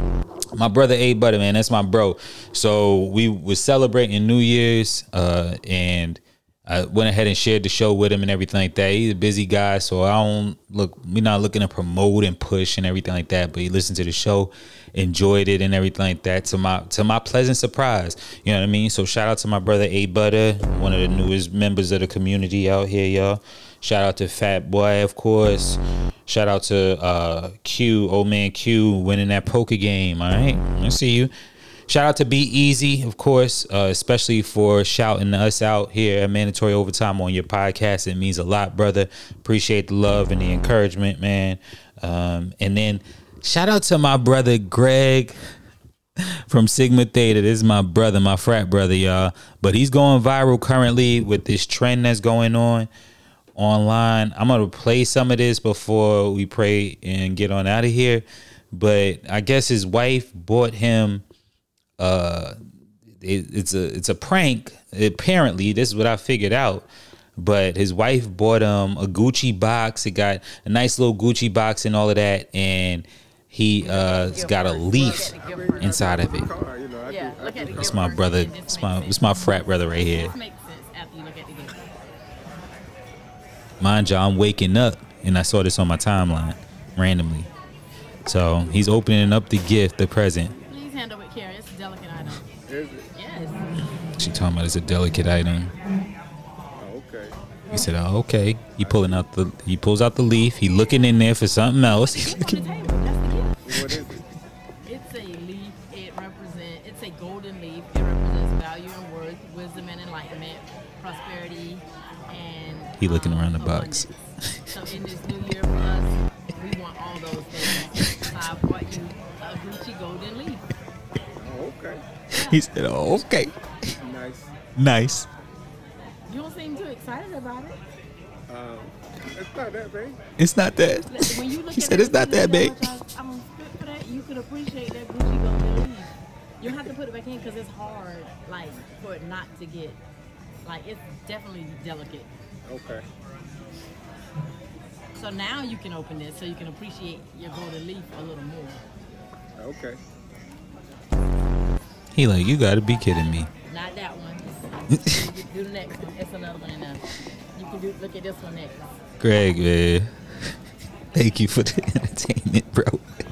My brother A Butter, man, that's my bro. So we was celebrating New Year's, uh, and I went ahead and shared the show with him and everything like that. He's a busy guy, so I don't look. We're not looking to promote and push and everything like that. But he listened to the show, enjoyed it and everything like that. To my to my pleasant surprise, you know what I mean. So shout out to my brother A Butter, one of the newest members of the community out here, y'all. Shout out to Fat Boy, of course. Shout out to uh, Q, old man Q, winning that poker game. All right, I see you. Shout out to Be Easy, of course, uh, especially for shouting us out here at Mandatory Overtime on your podcast. It means a lot, brother. Appreciate the love and the encouragement, man. Um, and then shout out to my brother Greg from Sigma Theta. This is my brother, my frat brother, y'all. But he's going viral currently with this trend that's going on online. I'm gonna play some of this before we pray and get on out of here. But I guess his wife bought him. Uh, it, it's a it's a prank. Apparently, this is what I figured out. But his wife bought him a Gucci box. It got a nice little Gucci box and all of that, and he uh, it's got a leaf inside of it. It's my brother. It's my it's my frat brother right here. Mind you, I'm waking up and I saw this on my timeline randomly. So he's opening up the gift, the present. Please handle with care. It's a delicate item. Is it? Yes. She talking about it's a delicate item. Oh, okay. He said, "Oh, okay." He pulling out the he pulls out the leaf. He looking in there for something else. He's looking. What is it? It's a leaf. It represents. It's a golden leaf. It represents value and worth, wisdom and enlightenment, prosperity, and. He looking around the box. So in this new year for us, we want all those things. So I bought you a Gucci golden leaf. Oh, okay. He said, "Oh, okay." Nice. Nice. You don't seem too excited about it. Um, it's not that big. It's not that. When you look He at said, "It's not that big." I'm on for that. You could appreciate that Gucci golden leaf. You don't have to put it back in because it's hard, like for it not to get, like it's definitely delicate. Okay. So now you can open this so you can appreciate your golden leaf a little more. Okay. He like, you gotta be kidding me. Not that one. do, do the next one. It's another one in there. You can do look at this one next. Greg, man. Thank you for the entertainment, bro.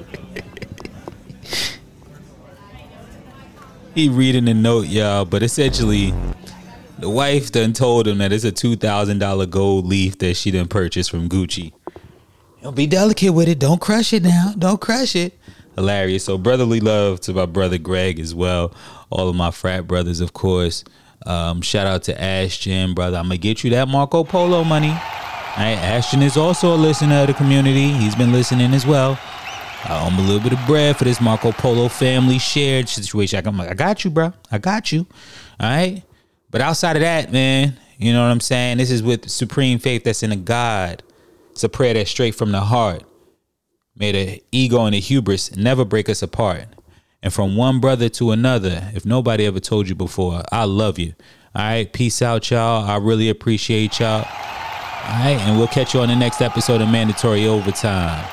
He reading the note, y'all, but essentially, the wife done told him that it's a two thousand dollars gold leaf that she done purchased from Gucci. Don't be delicate with it. Don't crush it now. Don't crush it. Hilarious. So brotherly love to my brother Greg as well. All of my frat brothers, of course. Um, shout out to Ashton, brother. I'm going to get you that Marco Polo money. All right, Ashton is also a listener of the community. He's been listening as well. I owe him a little bit of bread for this Marco Polo family shared situation. I'm like, I got you, bro. I got you. All right. But outside of that, man, you know what I'm saying? This is with supreme faith that's in a God. It's a prayer that's straight from the heart. May the ego and the hubris never break us apart. And from one brother to another, if nobody ever told you before, I love you. All right. Peace out, y'all. I really appreciate y'all. All right. And we'll catch you on the next episode of Mandatory Overtime.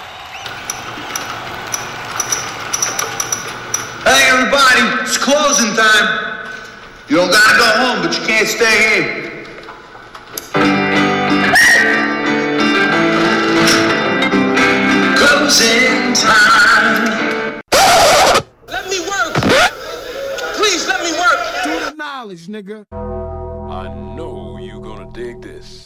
Hey everybody, it's closing time. You don't gotta go home, but you can't stay here. Closing time. Let me work. Please let me work. Do the knowledge, nigga. I know you gonna dig this.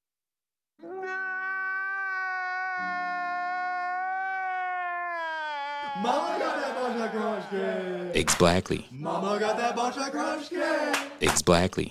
Mama got that bunch of crunch cake. X Blackley. Mama got that bunch of crunch cake. X Blackley.